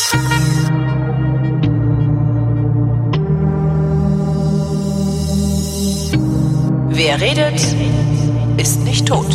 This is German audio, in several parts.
Wer redet, ist nicht tot.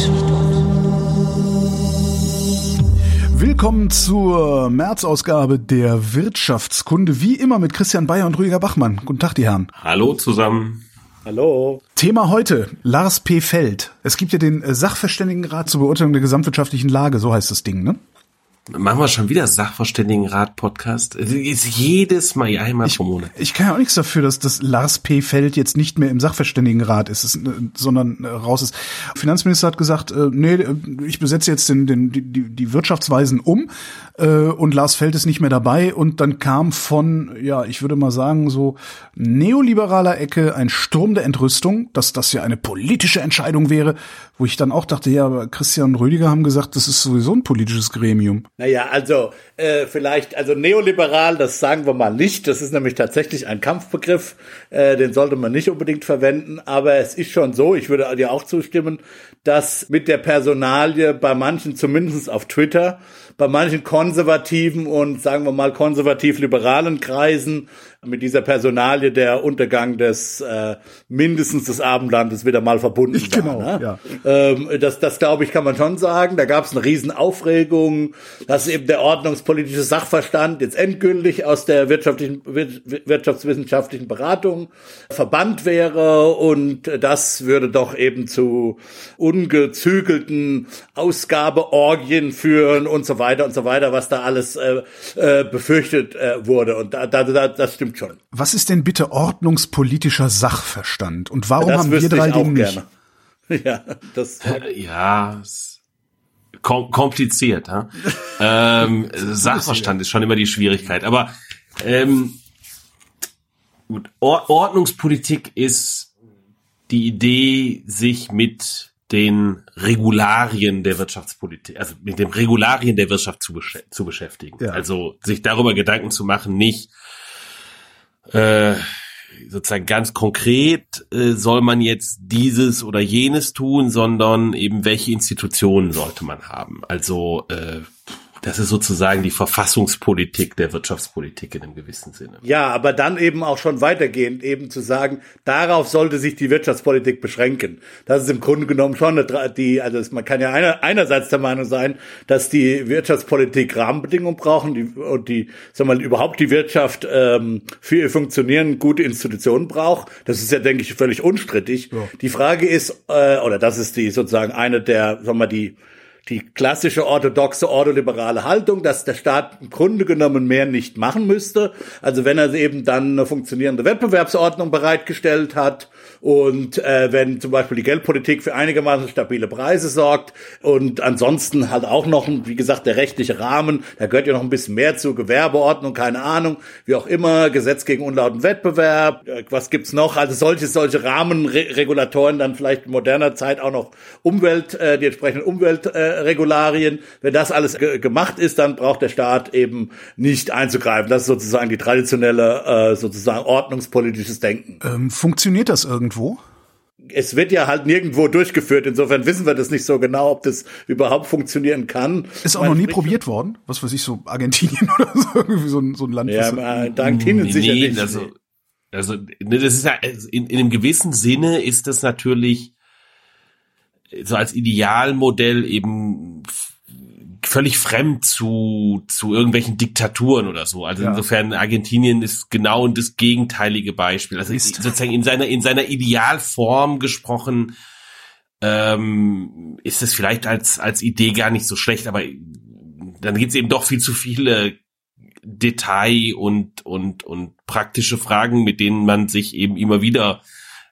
Willkommen zur März-Ausgabe der Wirtschaftskunde, wie immer mit Christian Bayer und Rüdiger Bachmann. Guten Tag, die Herren. Hallo zusammen. Hallo. Thema heute, Lars P. Feld. Es gibt ja den Sachverständigenrat zur Beurteilung der gesamtwirtschaftlichen Lage, so heißt das Ding, ne? Machen wir schon wieder Sachverständigenrat-Podcast? Ist jedes Mal einmal pro Monat. Ich kann ja auch nichts dafür, dass das Lars P. Feld jetzt nicht mehr im Sachverständigenrat ist, sondern raus ist. Der Finanzminister hat gesagt, nee, ich besetze jetzt die Wirtschaftsweisen um und Lars Feld ist nicht mehr dabei. Und dann kam von, ja, ich würde mal sagen, so neoliberaler Ecke ein Sturm der Entrüstung, dass das ja eine politische Entscheidung wäre, wo ich dann auch dachte, ja, aber Christian und Rüdiger haben gesagt, das ist sowieso ein politisches Gremium. Naja, also vielleicht, also neoliberal, das sagen wir mal nicht. Das ist nämlich tatsächlich ein Kampfbegriff, den sollte man nicht unbedingt verwenden. Aber es ist schon so, ich würde dir auch zustimmen, dass mit der Personalie bei manchen, zumindest auf Twitter, bei manchen konservativen und sagen wir mal konservativ-liberalen Kreisen mit dieser Personalie der Untergang des mindestens des Abendlandes wieder mal verbunden war. Genau, ne? Ja. Das glaube ich, kann man schon sagen. Da gab es eine Riesenaufregung, dass eben der ordnungspolitische Sachverstand jetzt endgültig aus der wirtschaftswissenschaftlichen Beratung verbannt wäre und das würde doch eben zu ungezügelten Ausgabeorgien führen und so weiter, was da alles befürchtet wurde. Und das stimmt schon. Was ist denn bitte ordnungspolitischer Sachverstand? Und warum das haben wir drei den nicht? Gerne. Ja, das. Ja, kompliziert. Sachverstand ist schon immer die Schwierigkeit. Aber gut, Ordnungspolitik ist die Idee, sich mit den Regularien der Wirtschaftspolitik, also mit den Regularien der Wirtschaft zu beschäftigen. Ja. Also sich darüber Gedanken zu machen, nicht sozusagen ganz konkret soll man jetzt dieses oder jenes tun, sondern eben welche Institutionen sollte man haben. Also das ist sozusagen die Verfassungspolitik der Wirtschaftspolitik in einem gewissen Sinne. Ja, aber dann eben auch schon weitergehend eben zu sagen, darauf sollte sich die Wirtschaftspolitik beschränken. Das ist im Grunde genommen schon man kann ja einerseits der Meinung sein, dass die Wirtschaftspolitik Rahmenbedingungen brauchen überhaupt die Wirtschaft für ihr Funktionieren gute Institutionen braucht. Das ist ja, denke ich, völlig unstrittig. Ja. Die Frage ist, das ist die sozusagen eine der, die klassische orthodoxe, ordoliberale Haltung, dass der Staat im Grunde genommen mehr nicht machen müsste. Also wenn er eben dann eine funktionierende Wettbewerbsordnung bereitgestellt hat und wenn zum Beispiel die Geldpolitik für einigermaßen stabile Preise sorgt und ansonsten halt auch noch, wie gesagt, der rechtliche Rahmen, da gehört ja noch ein bisschen mehr zu, Gewerbeordnung, keine Ahnung, wie auch immer, Gesetz gegen unlauten Wettbewerb, was gibt's noch? Also solche Rahmenregulatoren, dann vielleicht in moderner Zeit auch noch die entsprechenden Umweltregularien. Wenn das alles gemacht ist, dann braucht der Staat eben nicht einzugreifen. Das ist sozusagen die traditionelle, sozusagen ordnungspolitisches Denken. Funktioniert das irgendwo? Es wird ja halt nirgendwo durchgeführt. Insofern wissen wir das nicht so genau, ob das überhaupt funktionieren kann. Ist auch noch nie probiert worden? Was weiß ich, so Argentinien oder so, irgendwie so ein Land. Ja, Argentinien sicher nicht. Also das ist ja, in einem gewissen Sinne ist das natürlich so als Idealmodell eben völlig fremd zu irgendwelchen Diktaturen oder so. Also insofern Argentinien ist genau das gegenteilige Beispiel. Also sozusagen in seiner Idealform gesprochen ist es vielleicht als Idee gar nicht so schlecht, aber dann gibt es eben doch viel zu viele Detail und praktische Fragen, mit denen man sich eben immer wieder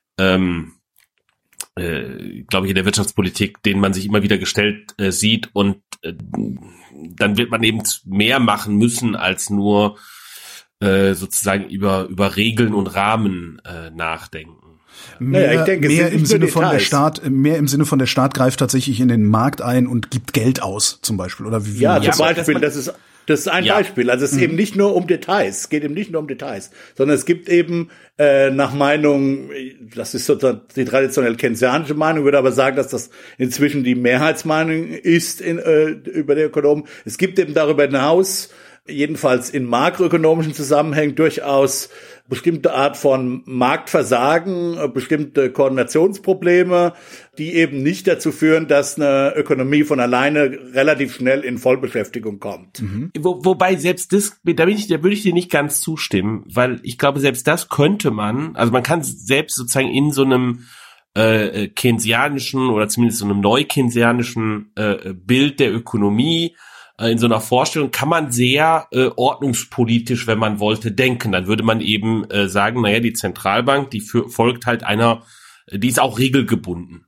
glaube ich, in der Wirtschaftspolitik, denen man sich immer wieder gestellt sieht und dann wird man eben mehr machen müssen, als nur sozusagen über Regeln und Rahmen nachdenken. Mehr im Sinne von der Staat greift tatsächlich in den Markt ein und gibt Geld aus, zum Beispiel, oder wie? Ja, zum Beispiel, das ist ein Beispiel. Also es ist eben nicht nur um Details. Es geht eben nicht nur um Details, sondern es gibt eben nach Meinung, das ist sozusagen die traditionell keynesianische Meinung, würde aber sagen, dass das inzwischen die Mehrheitsmeinung ist über die Ökonomen. Es gibt eben darüber hinaus jedenfalls in makroökonomischen Zusammenhängen durchaus bestimmte Art von Marktversagen, bestimmte Koordinationsprobleme, die eben nicht dazu führen, dass eine Ökonomie von alleine relativ schnell in Vollbeschäftigung kommt. Mhm. Wobei selbst das, da würde ich dir nicht ganz zustimmen, weil ich glaube, selbst das könnte man, also man kann selbst sozusagen in so einem keynesianischen oder zumindest so einem neukeynesianischen Bild der Ökonomie, in so einer Vorstellung kann man sehr ordnungspolitisch, wenn man wollte, denken. Dann würde man eben sagen, naja, die Zentralbank, die folgt halt die ist auch regelgebunden.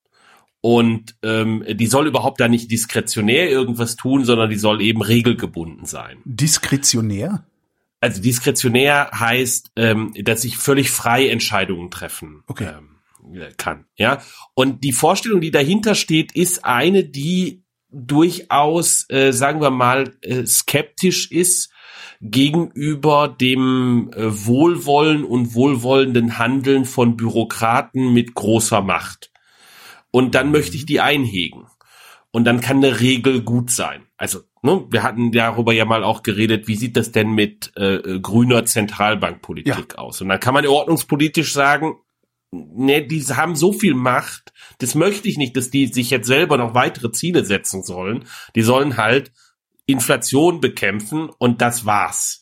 Und die soll überhaupt da nicht diskretionär irgendwas tun, sondern die soll eben regelgebunden sein. Diskretionär? Also diskretionär heißt, dass ich völlig frei Entscheidungen treffen kann. Ja. Und die Vorstellung, die dahinter steht, ist eine, die durchaus, sagen wir mal, skeptisch ist gegenüber dem Wohlwollen und wohlwollenden Handeln von Bürokraten mit großer Macht. Und dann möchte ich die einhegen. Und dann kann eine Regel gut sein. Also, ne, wir hatten darüber ja mal auch geredet, wie sieht das denn mit grüner Zentralbankpolitik aus? Und dann kann man ordnungspolitisch sagen, ne, die haben so viel Macht, das möchte ich nicht, dass die sich jetzt selber noch weitere Ziele setzen sollen. Die sollen halt Inflation bekämpfen und das war's.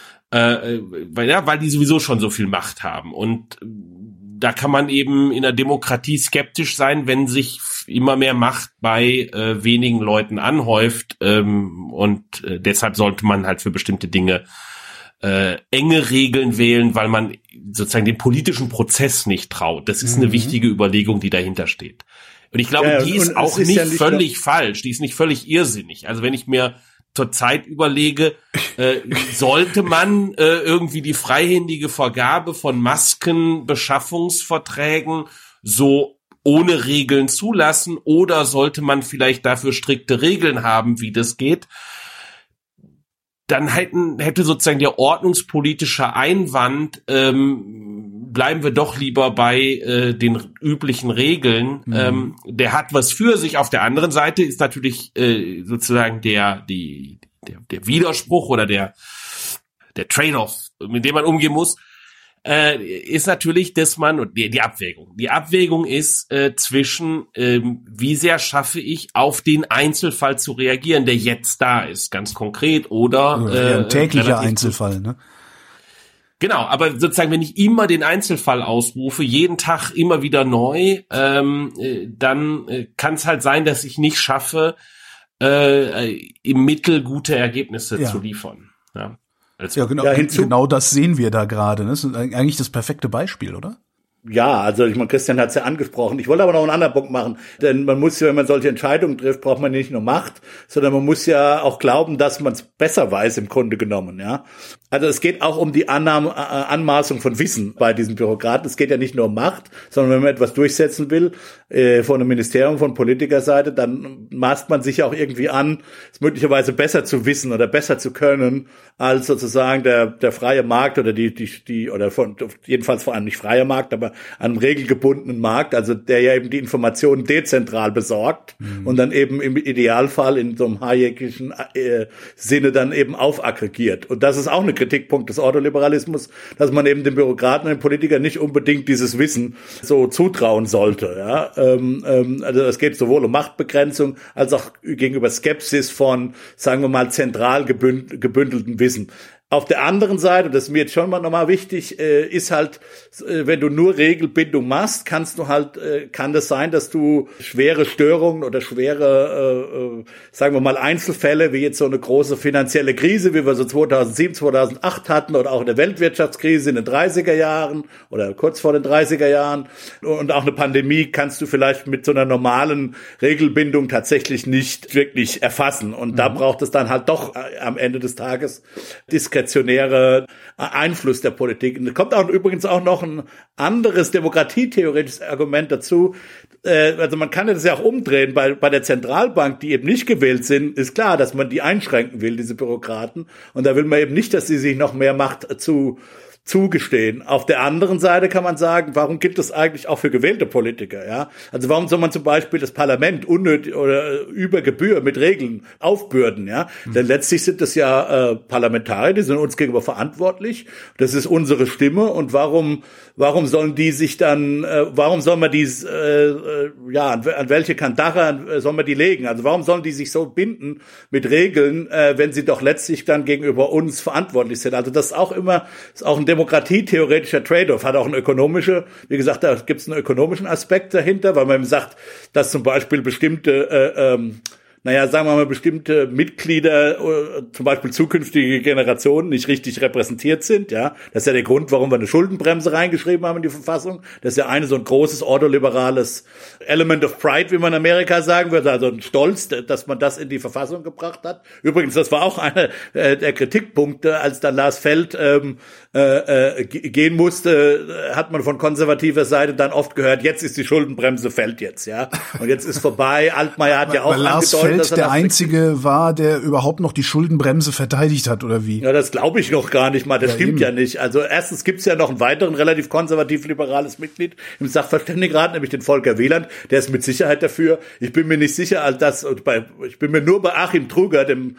Weil die sowieso schon so viel Macht haben. Und da kann man eben in der Demokratie skeptisch sein, wenn sich immer mehr Macht bei wenigen Leuten anhäuft. Und deshalb sollte man halt für bestimmte Dinge enge Regeln wählen, weil man sozusagen den politischen Prozess nicht traut. Das ist eine wichtige Überlegung, die dahinter steht. Und ich glaube, die ist auch nicht völlig falsch, die ist nicht völlig irrsinnig. Also wenn ich mir zurzeit überlege, sollte man irgendwie die freihändige Vergabe von Maskenbeschaffungsverträgen so ohne Regeln zulassen oder sollte man vielleicht dafür strikte Regeln haben, wie das geht? Dann hätte sozusagen der ordnungspolitische Einwand, bleiben wir doch lieber bei den üblichen Regeln, der hat was für sich. Auf der anderen Seite ist natürlich sozusagen der Widerspruch oder der Trade-off, mit dem man umgehen muss, ist natürlich, dass man, die Abwägung ist zwischen, wie sehr schaffe ich, auf den Einzelfall zu reagieren, der jetzt da ist, ganz konkret, oder ein täglicher Einzelfall, ne? Genau, aber sozusagen, wenn ich immer den Einfall ausrufe, jeden Tag immer wieder neu, dann kann es halt sein, dass ich nicht schaffe, im Mittel gute Ergebnisse zu liefern. Ja. Also, ja, genau, genau das sehen wir da gerade. Das ist eigentlich das perfekte Beispiel, oder? Ja, also ich meine, Christian hat es ja angesprochen. Ich wollte aber noch einen anderen Punkt machen, denn man muss ja, wenn man solche Entscheidungen trifft, braucht man nicht nur Macht, sondern man muss ja auch glauben, dass man es besser weiß im Grunde genommen, ja. Also es geht auch um die Anmaßung von Wissen bei diesen Bürokraten. Es geht ja nicht nur um Macht, sondern wenn man etwas durchsetzen will, von einem Ministerium, von Politikerseite, dann maßt man sich auch irgendwie an, es möglicherweise besser zu wissen oder besser zu können, als sozusagen der freie Markt oder jedenfalls vor allem nicht freie Markt, aber einem regelgebundenen Markt, also der ja eben die Informationen dezentral besorgt und dann eben im Idealfall in so einem hayekischen Sinne dann eben aufaggregiert. Und das ist auch ein Kritikpunkt des Ordoliberalismus, dass man eben den Bürokraten und den Politikern nicht unbedingt dieses Wissen so zutrauen sollte. Ja? Also es geht sowohl um Machtbegrenzung als auch gegenüber Skepsis von, sagen wir mal, zentral gebündeltem Wissen. Auf der anderen Seite, das ist mir jetzt schon mal nochmal wichtig, ist halt, wenn du nur Regelbindung machst, kann das sein, dass du schwere Störungen oder schwere, sagen wir mal, Einzelfälle, wie jetzt so eine große finanzielle Krise, wie wir so 2007, 2008 hatten, oder auch eine Weltwirtschaftskrise in den 30er Jahren oder kurz vor den 30er Jahren und auch eine Pandemie kannst du vielleicht mit so einer normalen Regelbindung tatsächlich nicht wirklich erfassen. Und da braucht es dann halt doch am Ende des Tages diskretionäre Einfluss der Politik. Und es kommt auch übrigens auch noch ein anderes demokratietheoretisches Argument dazu. Also man kann das ja auch umdrehen. Bei der Zentralbank, die eben nicht gewählt sind, ist klar, dass man die einschränken will, diese Bürokraten. Und da will man eben nicht, dass sie sich noch mehr Macht zugestehen. Auf der anderen Seite kann man sagen, warum gibt es eigentlich auch für gewählte Politiker, ja? Also warum soll man zum Beispiel das Parlament unnötig oder über Gebühr mit Regeln aufbürden, ja? Denn letztlich sind das ja Parlamentarier, die sind uns gegenüber verantwortlich. Das ist unsere Stimme und warum sollen die sich dann, warum soll man die, an welche Kandare soll man die legen? Also warum sollen die sich so binden mit Regeln, wenn sie doch letztlich dann gegenüber uns verantwortlich sind? Also das ist auch ein demokratietheoretischer Trade-off, hat auch eine ökonomische, wie gesagt, da gibt es einen ökonomischen Aspekt dahinter, weil man eben sagt, dass zum Beispiel bestimmte sagen wir mal, bestimmte Mitglieder, zum Beispiel zukünftige Generationen, nicht richtig repräsentiert sind, ja. Das ist ja der Grund, warum wir eine Schuldenbremse reingeschrieben haben in die Verfassung. Das ist ja so ein großes ordoliberales Element of Pride, wie man in Amerika sagen würde, also ein Stolz, dass man das in die Verfassung gebracht hat. Übrigens, das war auch einer der Kritikpunkte, als dann Lars Feld gehen musste, hat man von konservativer Seite dann oft gehört, jetzt ist die Schuldenbremse, fällt jetzt, ja. Und jetzt ist vorbei. Altmaier hat ja auch angedeutet, dass der Einzige war, der überhaupt noch die Schuldenbremse verteidigt hat, oder wie? Ja, das glaube ich noch gar nicht mal. Das stimmt ja nicht. Also erstens gibt's ja noch einen weiteren relativ konservativ-liberales Mitglied im Sachverständigenrat, nämlich den Volker Wieland. Der ist mit Sicherheit dafür. Ich bin mir nicht sicher, ich bin mir nur bei Achim Truger, dem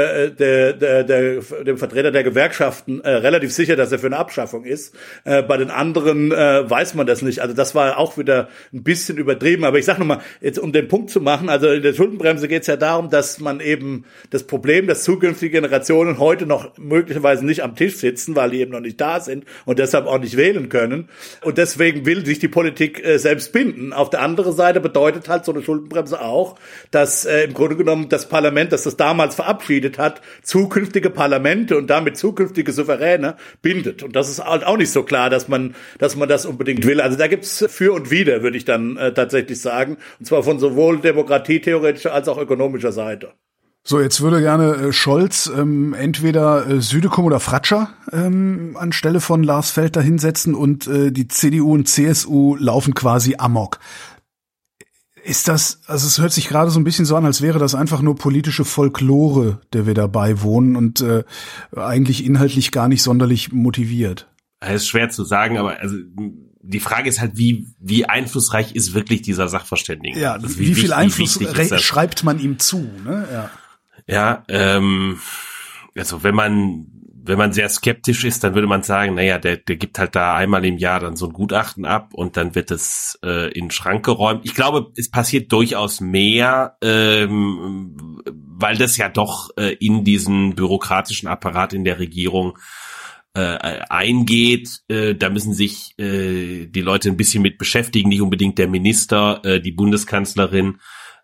Vertreter der Gewerkschaften, relativ sicher, dass er für eine Abschaffung ist. Bei den anderen weiß man das nicht. Also das war auch wieder ein bisschen übertrieben. Aber ich sag nochmal, jetzt um den Punkt zu machen, also in der Schuldenbremse geht es ja darum, dass man eben das Problem, dass zukünftige Generationen heute noch möglicherweise nicht am Tisch sitzen, weil die eben noch nicht da sind und deshalb auch nicht wählen können. Und deswegen will sich die Politik selbst binden. Auf der anderen Seite bedeutet halt so eine Schuldenbremse auch, dass im Grunde genommen das Parlament, das damals verabschiedet hat, zukünftige Parlamente und damit zukünftige Souveräne bindet. Und das ist halt auch nicht so klar, dass man das unbedingt will. Also da gibt's für und wider, würde ich dann tatsächlich sagen. Und zwar von sowohl demokratietheoretischer als auch ökonomischer Seite. So, jetzt würde gerne Scholz entweder Südekum oder Fratscher anstelle von Lars Feld da hinsetzen und die CDU und CSU laufen quasi amok. Ist das, also es hört sich gerade so ein bisschen so an, als wäre das einfach nur politische Folklore, der wir dabei wohnen und eigentlich inhaltlich gar nicht sonderlich motiviert. Das ist schwer zu sagen, aber also die Frage ist halt, wie einflussreich ist wirklich dieser Sachverständige? Ja, also wie viel Einfluss schreibt man ihm zu, ne? Ja, also wenn man sehr skeptisch ist, dann würde man sagen, naja, der gibt halt da einmal im Jahr dann so ein Gutachten ab und dann wird es in den Schrank geräumt. Ich glaube, es passiert durchaus mehr, weil das ja doch in diesen bürokratischen Apparat in der Regierung eingeht. Da müssen sich die Leute ein bisschen mit beschäftigen, nicht unbedingt der Minister, die Bundeskanzlerin,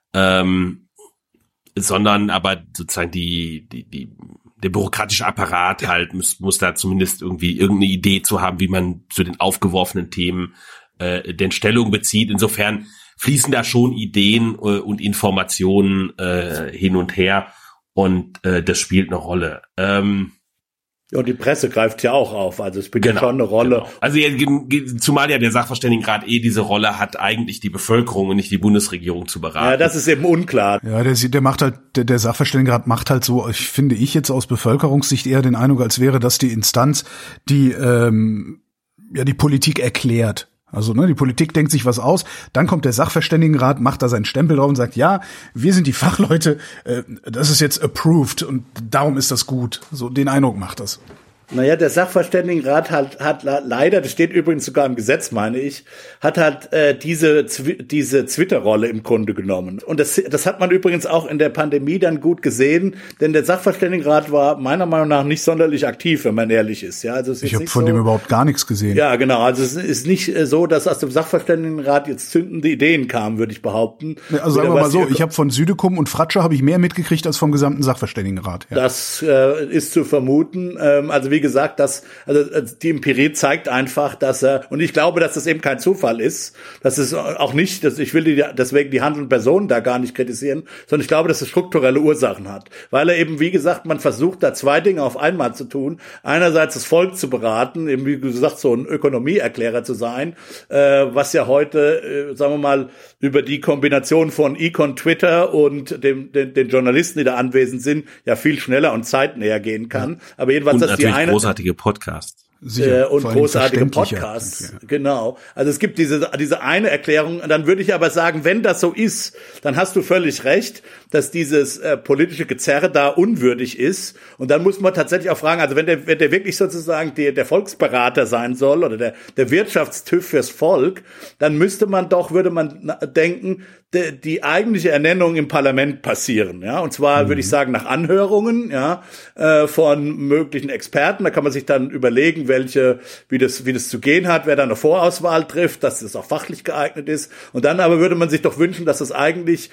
sondern aber sozusagen der bürokratische Apparat halt muss da zumindest irgendwie irgendeine Idee zu haben, wie man zu den aufgeworfenen Themen denn Stellung bezieht. Insofern fließen da schon Ideen und Informationen hin und her und das spielt eine Rolle. Ja, und die Presse greift ja auch auf, also es spielt ja schon eine Rolle. Genau. Also zumal ja der Sachverständigenrat diese Rolle hat, eigentlich die Bevölkerung und nicht die Bundesregierung zu beraten. Ja, das ist eben unklar. Ja, der macht halt, der Sachverständigenrat macht halt so, finde ich jetzt aus Bevölkerungssicht eher den Eindruck, als wäre das die Instanz, die die Politik erklärt. Also die Politik denkt sich was aus, dann kommt der Sachverständigenrat, macht da seinen Stempel drauf und sagt, ja, wir sind die Fachleute, das ist jetzt approved und darum ist das gut. So den Eindruck macht das. Naja, der Sachverständigenrat hat leider, das steht übrigens sogar im Gesetz, meine ich, hat diese Twitter-Rolle im Grunde genommen. Und das hat man übrigens auch in der Pandemie dann gut gesehen, denn der Sachverständigenrat war meiner Meinung nach nicht sonderlich aktiv, wenn man ehrlich ist. Ja, also ich habe von dem überhaupt gar nichts gesehen. Ja, genau. Also es ist nicht so, dass aus dem Sachverständigenrat jetzt zündende Ideen kamen, würde ich behaupten. Also sagen wir mal so, ich habe von Südekum und Fratscher habe ich mehr mitgekriegt als vom gesamten Sachverständigenrat. Ja. Das ist zu vermuten. Also wie gesagt, die Empirie zeigt einfach, dass und ich glaube, dass das eben kein Zufall ist, dass es auch nicht, ich will deswegen die handelnden Personen da gar nicht kritisieren, sondern ich glaube, dass es strukturelle Ursachen hat, weil er eben, wie gesagt, man versucht da zwei Dinge auf einmal zu tun, einerseits das Volk zu beraten, eben wie gesagt, so ein Ökonomieerklärer zu sein, was ja heute, sagen wir mal, über die Kombination von Econ, Twitter und den Journalisten, die da anwesend sind, ja viel schneller und zeitnäher gehen kann, aber jedenweils, und dass die eine großartige Podcasts. Sicher, und großartige Podcasts. Genau. Also es gibt diese eine Erklärung. Dann würde ich aber sagen, wenn das so ist, dann hast du völlig recht, dass dieses politische Gezerre da unwürdig ist. Und dann muss man tatsächlich auch fragen, also wenn der wirklich sozusagen der Volksberater sein soll oder der Wirtschaftstüv fürs Volk, dann würde man denken, die eigentliche Ernennung im Parlament passieren, ja, und zwar würde ich sagen nach Anhörungen, ja, von möglichen Experten. Da kann man sich dann überlegen, wie das zu gehen hat, wer da eine Vorauswahl trifft, dass das auch fachlich geeignet ist. Und dann aber würde man sich doch wünschen, dass die eigentlich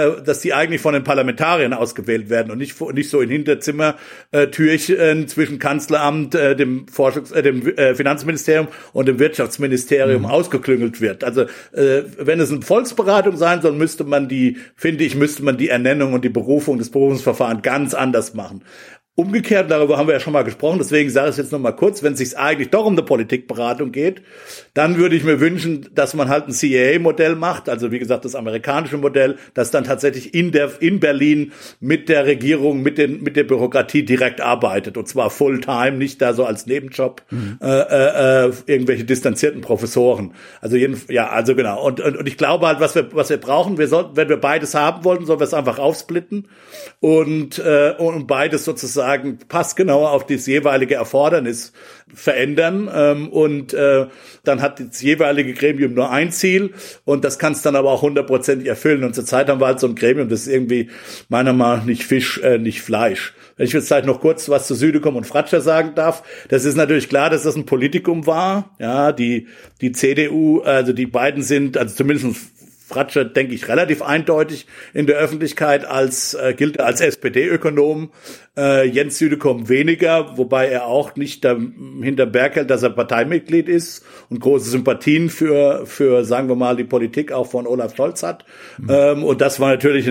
von den Parlamentariern ausgewählt werden und nicht so in Hinterzimmertürchen zwischen Kanzleramt, dem Finanzministerium und dem Wirtschaftsministerium ausgeklüngelt wird. Also wenn es eine Volksberatung sein soll, müsste man die Ernennung und die Berufung, das Berufungsverfahren ganz anders machen. Umgekehrt, darüber haben wir ja schon mal gesprochen, deswegen sage ich es jetzt noch mal kurz, wenn es sich eigentlich doch um eine Politikberatung geht, dann würde ich mir wünschen, dass man halt ein CIA-Modell macht, also wie gesagt das amerikanische Modell, das dann tatsächlich in Berlin mit der Regierung, mit der Bürokratie direkt arbeitet und zwar Fulltime, nicht da so als Nebenjob irgendwelche distanzierten Professoren. Also genau. Und ich glaube halt, was wir brauchen, wenn wir beides haben wollten, sollen wir es einfach aufsplitten und beides sozusagen passgenauer auf das jeweilige Erfordernis verändern und dann hat das jeweilige Gremium nur ein Ziel und das kann es dann aber auch 100% erfüllen und zurzeit haben wir halt so ein Gremium, das ist irgendwie meiner Meinung nach nicht Fisch, nicht Fleisch. Wenn ich jetzt vielleicht noch kurz was zu Südekum und Fratscher sagen darf, das ist natürlich klar, dass das ein Politikum war, ja, die CDU, also die beiden sind, also zumindest Fratscher, denke ich, relativ eindeutig in der Öffentlichkeit gilt als SPD-Ökonom, Jens Südekum weniger, wobei er auch nicht hinter Berg hält, dass er Parteimitglied ist und große Sympathien für sagen wir mal, die Politik auch von Olaf Scholz hat. Und das war natürlich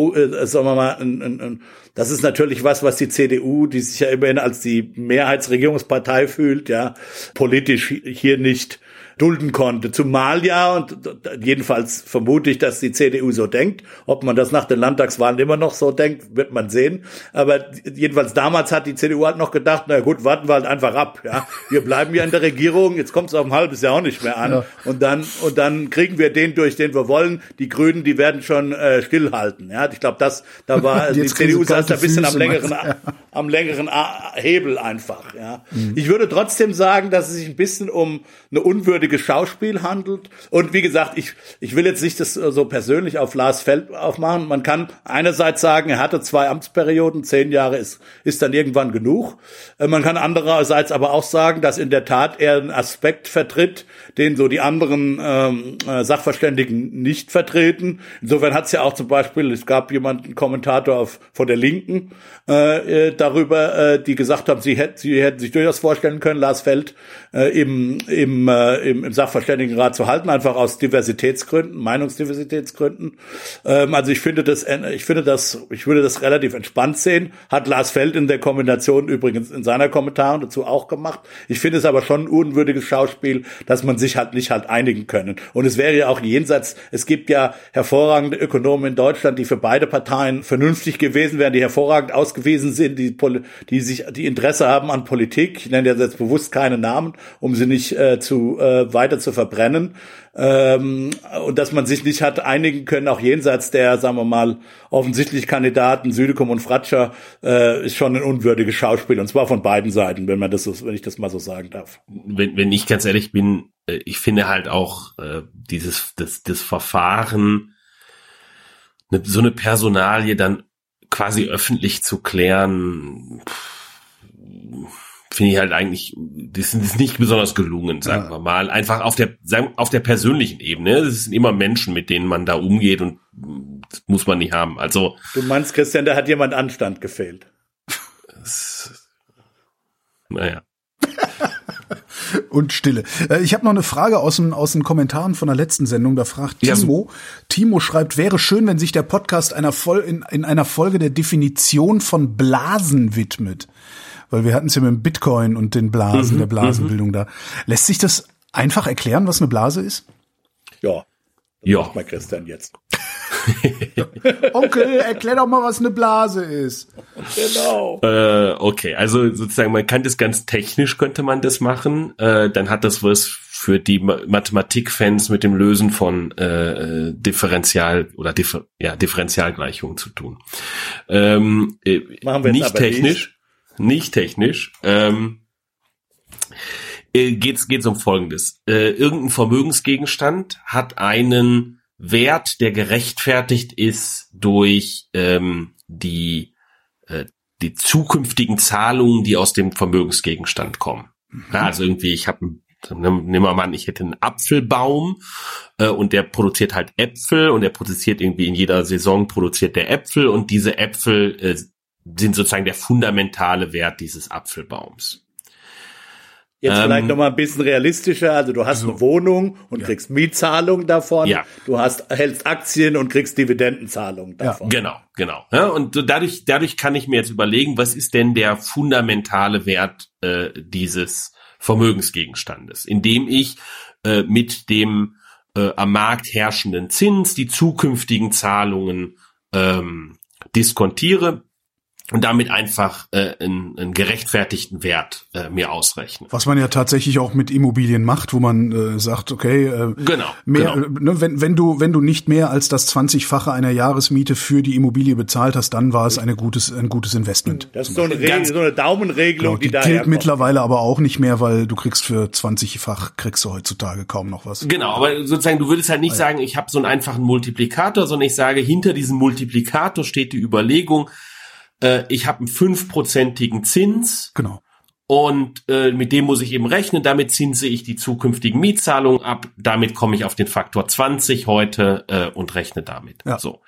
das ist natürlich was die CDU, die sich ja immerhin als die Mehrheitsregierungspartei fühlt, ja, politisch hier nicht dulden konnte. Zumal ja, und jedenfalls vermute ich, dass die CDU so denkt. Ob man das nach den Landtagswahlen immer noch so denkt, wird man sehen. Aber jedenfalls damals hat die CDU halt noch gedacht, na gut, warten wir halt einfach ab. Ja, wir bleiben ja in der Regierung, jetzt kommt es auf ein halbes Jahr auch nicht mehr an. Ja. Und dann kriegen wir den durch, den wir wollen. Die Grünen, die werden schon stillhalten. Ja, ich glaube, da war die CDU saß da ein bisschen am längeren Hebel einfach. Ja, ich würde trotzdem sagen, dass es sich ein bisschen um eine unwürdige Schauspiel handelt. Und wie gesagt, ich will jetzt nicht das so persönlich auf Lars Feld aufmachen. Man kann einerseits sagen, er hatte 2 Amtsperioden, 10 Jahre ist dann irgendwann genug. Man kann andererseits aber auch sagen, dass in der Tat er einen Aspekt vertritt, den so die anderen Sachverständigen nicht vertreten. Insofern hat es ja auch zum Beispiel, es gab einen Kommentator von der Linken darüber, die gesagt haben, sie hätten sich durchaus vorstellen können, Lars Feld im Sachverständigenrat zu halten, einfach aus Diversitätsgründen, Meinungsdiversitätsgründen. Also ich würde das relativ entspannt sehen. Hat Lars Feld in der Kombination übrigens in seiner Kommentaren dazu auch gemacht. Ich finde es aber schon ein unwürdiges Schauspiel, dass man sich halt nicht einigen können. Und es wäre ja auch jenseits, es gibt ja hervorragende Ökonomen in Deutschland, die für beide Parteien vernünftig gewesen wären, die hervorragend ausgewiesen sind, die Interesse haben an Politik. Ich nenne jetzt bewusst keine Namen, um sie nicht weiter zu verbrennen, und dass man sich nicht hat einigen können, auch jenseits der, sagen wir mal, offensichtlich Kandidaten Südekum und Fratscher, ist schon ein unwürdiges Schauspiel, und zwar von beiden Seiten, wenn ich das mal so sagen darf. Wenn ich ganz ehrlich bin, ich finde halt auch das Verfahren, so eine Personalie dann quasi öffentlich zu klären, finde ich halt eigentlich, das ist nicht besonders gelungen, sagen wir mal. Einfach auf der persönlichen Ebene. Es sind immer Menschen, mit denen man da umgeht, und das muss man nicht haben. Also. Du meinst, Christian, da hat jemand Anstand gefehlt. Naja. Und Stille. Ich habe noch eine Frage aus den Kommentaren von der letzten Sendung. Da fragt Timo. Ja. Timo schreibt, wäre schön, wenn sich der Podcast in einer Folge der Definition von Blasen widmet. Weil wir hatten es ja mit dem Bitcoin und den Blasen, der Blasenbildung da. Lässt sich das einfach erklären, was eine Blase ist? Ja. Ja. Macht mal Christian jetzt. Onkel, erklär doch mal, was eine Blase ist. Genau. Okay, also sozusagen, man kann das ganz technisch, könnte man das machen. Dann hat das was für die Mathematikfans mit dem Lösen von Differentialgleichungen zu tun. Machen wir nicht technisch. Nicht technisch. Geht's um Folgendes. Irgendein Vermögensgegenstand hat einen Wert, der gerechtfertigt ist durch die zukünftigen Zahlungen, die aus dem Vermögensgegenstand kommen. Ja, also irgendwie, nehmen wir mal an, ich hätte einen Apfelbaum und der produziert halt Äpfel und der produziert irgendwie in jeder Saison produziert der Äpfel und diese Äpfel sind sozusagen der fundamentale Wert dieses Apfelbaums. Jetzt vielleicht noch mal ein bisschen realistischer. Also du hast eine Wohnung und kriegst Mietzahlung davon. Ja. Du hältst Aktien und kriegst Dividendenzahlung davon. Ja, genau. Ja, und dadurch kann ich mir jetzt überlegen, was ist denn der fundamentale Wert dieses Vermögensgegenstandes, indem ich mit dem am Markt herrschenden Zins die zukünftigen Zahlungen diskontiere und damit einfach einen gerechtfertigten Wert mir ausrechnen. Was man ja tatsächlich auch mit Immobilien macht, wo man sagt, okay, genau. Wenn du nicht mehr als das 20-fache einer Jahresmiete für die Immobilie bezahlt hast, dann war es ein gutes Investment. Das ist so eine Daumenregelung, die da gilt mittlerweile aber auch nicht mehr, weil du kriegst für 20-fach kriegst du heutzutage kaum noch was. Genau, aber sozusagen du würdest halt nicht sagen, ich habe so einen einfachen Multiplikator, sondern ich sage, hinter diesem Multiplikator steht die Überlegung, ich habe einen 5%igen Zins. Genau. Und mit dem muss ich eben rechnen. Damit zinse ich die zukünftigen Mietzahlungen ab. Damit komme ich auf den Faktor 20 heute und rechne damit. Ja. So.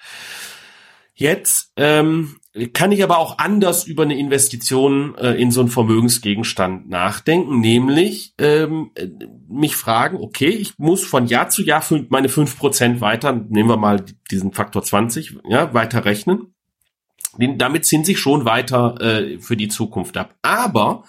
Jetzt kann ich aber auch anders über eine Investition in so einen Vermögensgegenstand nachdenken. Nämlich mich fragen, okay, ich muss von Jahr zu Jahr meine 5% weiter, nehmen wir mal diesen Faktor 20, ja, weiter rechnen. Damit zinse ich schon weiter für die Zukunft ab. Aber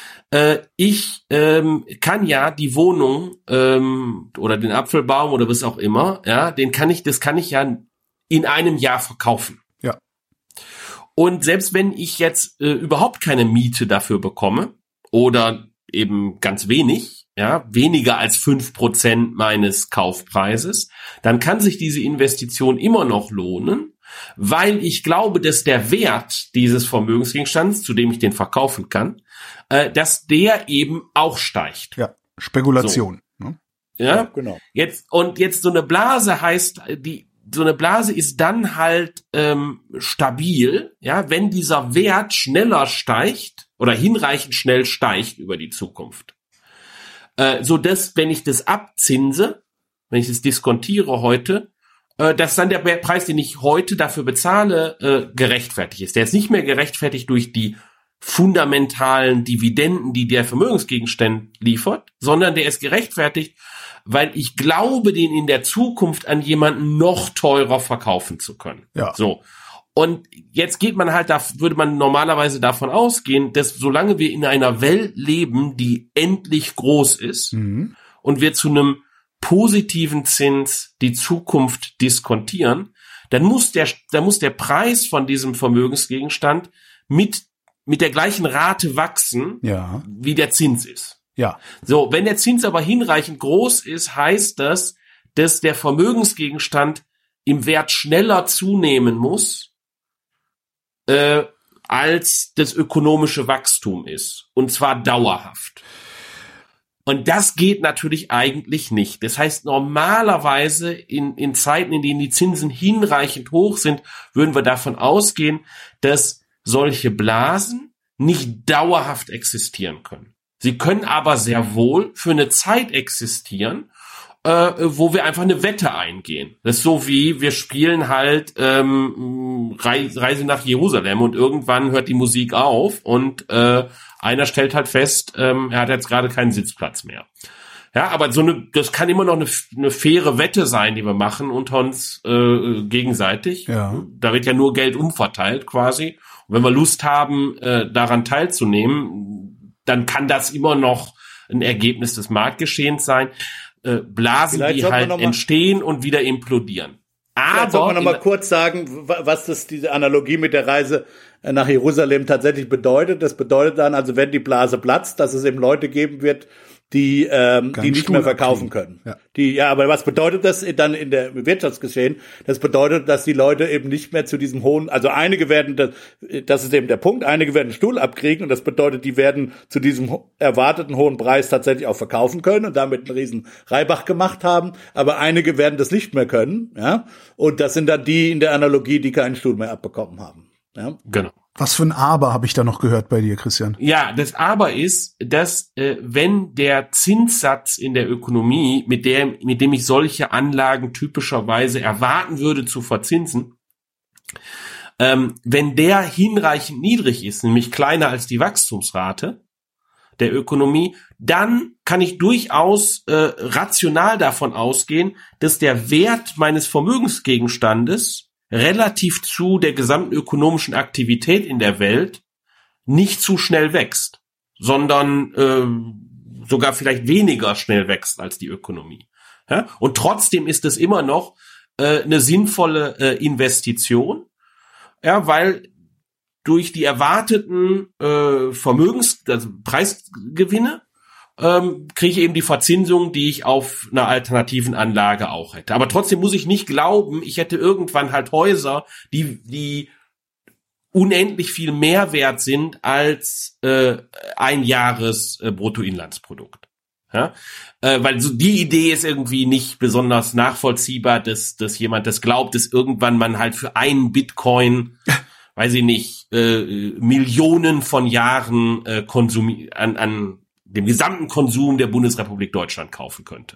ich kann ja die Wohnung oder den Apfelbaum oder was auch immer, ja, das kann ich ja in einem Jahr verkaufen. Ja. Und selbst wenn ich jetzt überhaupt keine Miete dafür bekomme oder eben ganz wenig, ja, weniger als 5% meines Kaufpreises, dann kann sich diese Investition immer noch lohnen, weil ich glaube, dass der Wert dieses Vermögensgegenstands, zu dem ich den verkaufen kann, dass der eben auch steigt. Ja, Spekulation. So. Ne? Ja, genau. Jetzt so eine Blase heißt, so eine Blase ist dann halt stabil, ja, wenn dieser Wert schneller steigt oder hinreichend schnell steigt über die Zukunft. So dass, wenn ich das abzinse, wenn ich das diskontiere heute, dass dann der Preis, den ich heute dafür bezahle, gerechtfertigt ist. Der ist nicht mehr gerechtfertigt durch die fundamentalen Dividenden, die der Vermögensgegenstand liefert, sondern der ist gerechtfertigt, weil ich glaube, den in der Zukunft an jemanden noch teurer verkaufen zu können. Ja. So. Und jetzt würde man normalerweise davon ausgehen, dass solange wir in einer Welt leben, die endlich groß ist und wir zu einem positiven Zins die Zukunft diskontieren, dann muss der Preis von diesem Vermögensgegenstand mit der gleichen Rate wachsen, ja, wie der Zins ist. Ja. So, wenn der Zins aber hinreichend groß ist, heißt das, dass der Vermögensgegenstand im Wert schneller zunehmen muss, als das ökonomische Wachstum ist. Und zwar dauerhaft. Und das geht natürlich eigentlich nicht. Das heißt, normalerweise in Zeiten, in denen die Zinsen hinreichend hoch sind, würden wir davon ausgehen, dass solche Blasen nicht dauerhaft existieren können. Sie können aber sehr wohl für eine Zeit existieren, wo wir einfach eine Wette eingehen. Das ist so wie, wir spielen halt Reise nach Jerusalem und irgendwann hört die Musik auf und einer stellt halt fest, er hat jetzt gerade keinen Sitzplatz mehr. Ja, aber das kann immer noch eine faire Wette sein, die wir machen unter uns gegenseitig. Ja. Da wird ja nur Geld umverteilt quasi. Und wenn wir Lust haben, daran teilzunehmen, dann kann das immer noch ein Ergebnis des Marktgeschehens sein. Blasen, die halt entstehen und wieder implodieren. Vielleicht soll man noch mal kurz sagen, was diese Analogie mit der Reise nach Jerusalem tatsächlich bedeutet. Das bedeutet dann, also wenn die Blase platzt, dass es eben Leute geben wird, die nicht mehr verkaufen können. Ja. Aber was bedeutet das dann in der Wirtschaftsgeschehen? Das bedeutet, dass die Leute eben nicht mehr zu diesem hohen, also einige werden, das ist eben der Punkt, einige werden Stuhl abkriegen und das bedeutet, die werden zu diesem erwarteten hohen Preis tatsächlich auch verkaufen können und damit einen riesen Reibach gemacht haben, aber einige werden das nicht mehr können, ja. Und das sind dann die in der Analogie, die keinen Stuhl mehr abbekommen haben. Ja. Genau. Was für ein Aber habe ich da noch gehört bei dir, Christian? Ja, das Aber ist, dass wenn der Zinssatz in der Ökonomie, mit dem ich solche Anlagen typischerweise erwarten würde zu verzinsen, wenn der hinreichend niedrig ist, nämlich kleiner als die Wachstumsrate der Ökonomie, dann kann ich durchaus rational davon ausgehen, dass der Wert meines Vermögensgegenstandes relativ zu der gesamten ökonomischen Aktivität in der Welt nicht zu schnell wächst, sondern sogar vielleicht weniger schnell wächst als die Ökonomie. Ja? Und trotzdem ist es immer noch eine sinnvolle Investition, ja, weil durch die erwarteten Preisgewinne kriege ich eben die Verzinsung, die ich auf einer alternativen Anlage auch hätte. Aber trotzdem muss ich nicht glauben, ich hätte irgendwann halt Häuser, die unendlich viel mehr wert sind als ein Jahres Bruttoinlandsprodukt. Ja? Weil so die Idee ist irgendwie nicht besonders nachvollziehbar, dass jemand das glaubt, dass irgendwann man halt für einen Bitcoin, weiß ich nicht, Millionen von Jahren an dem gesamten Konsum der Bundesrepublik Deutschland kaufen könnte.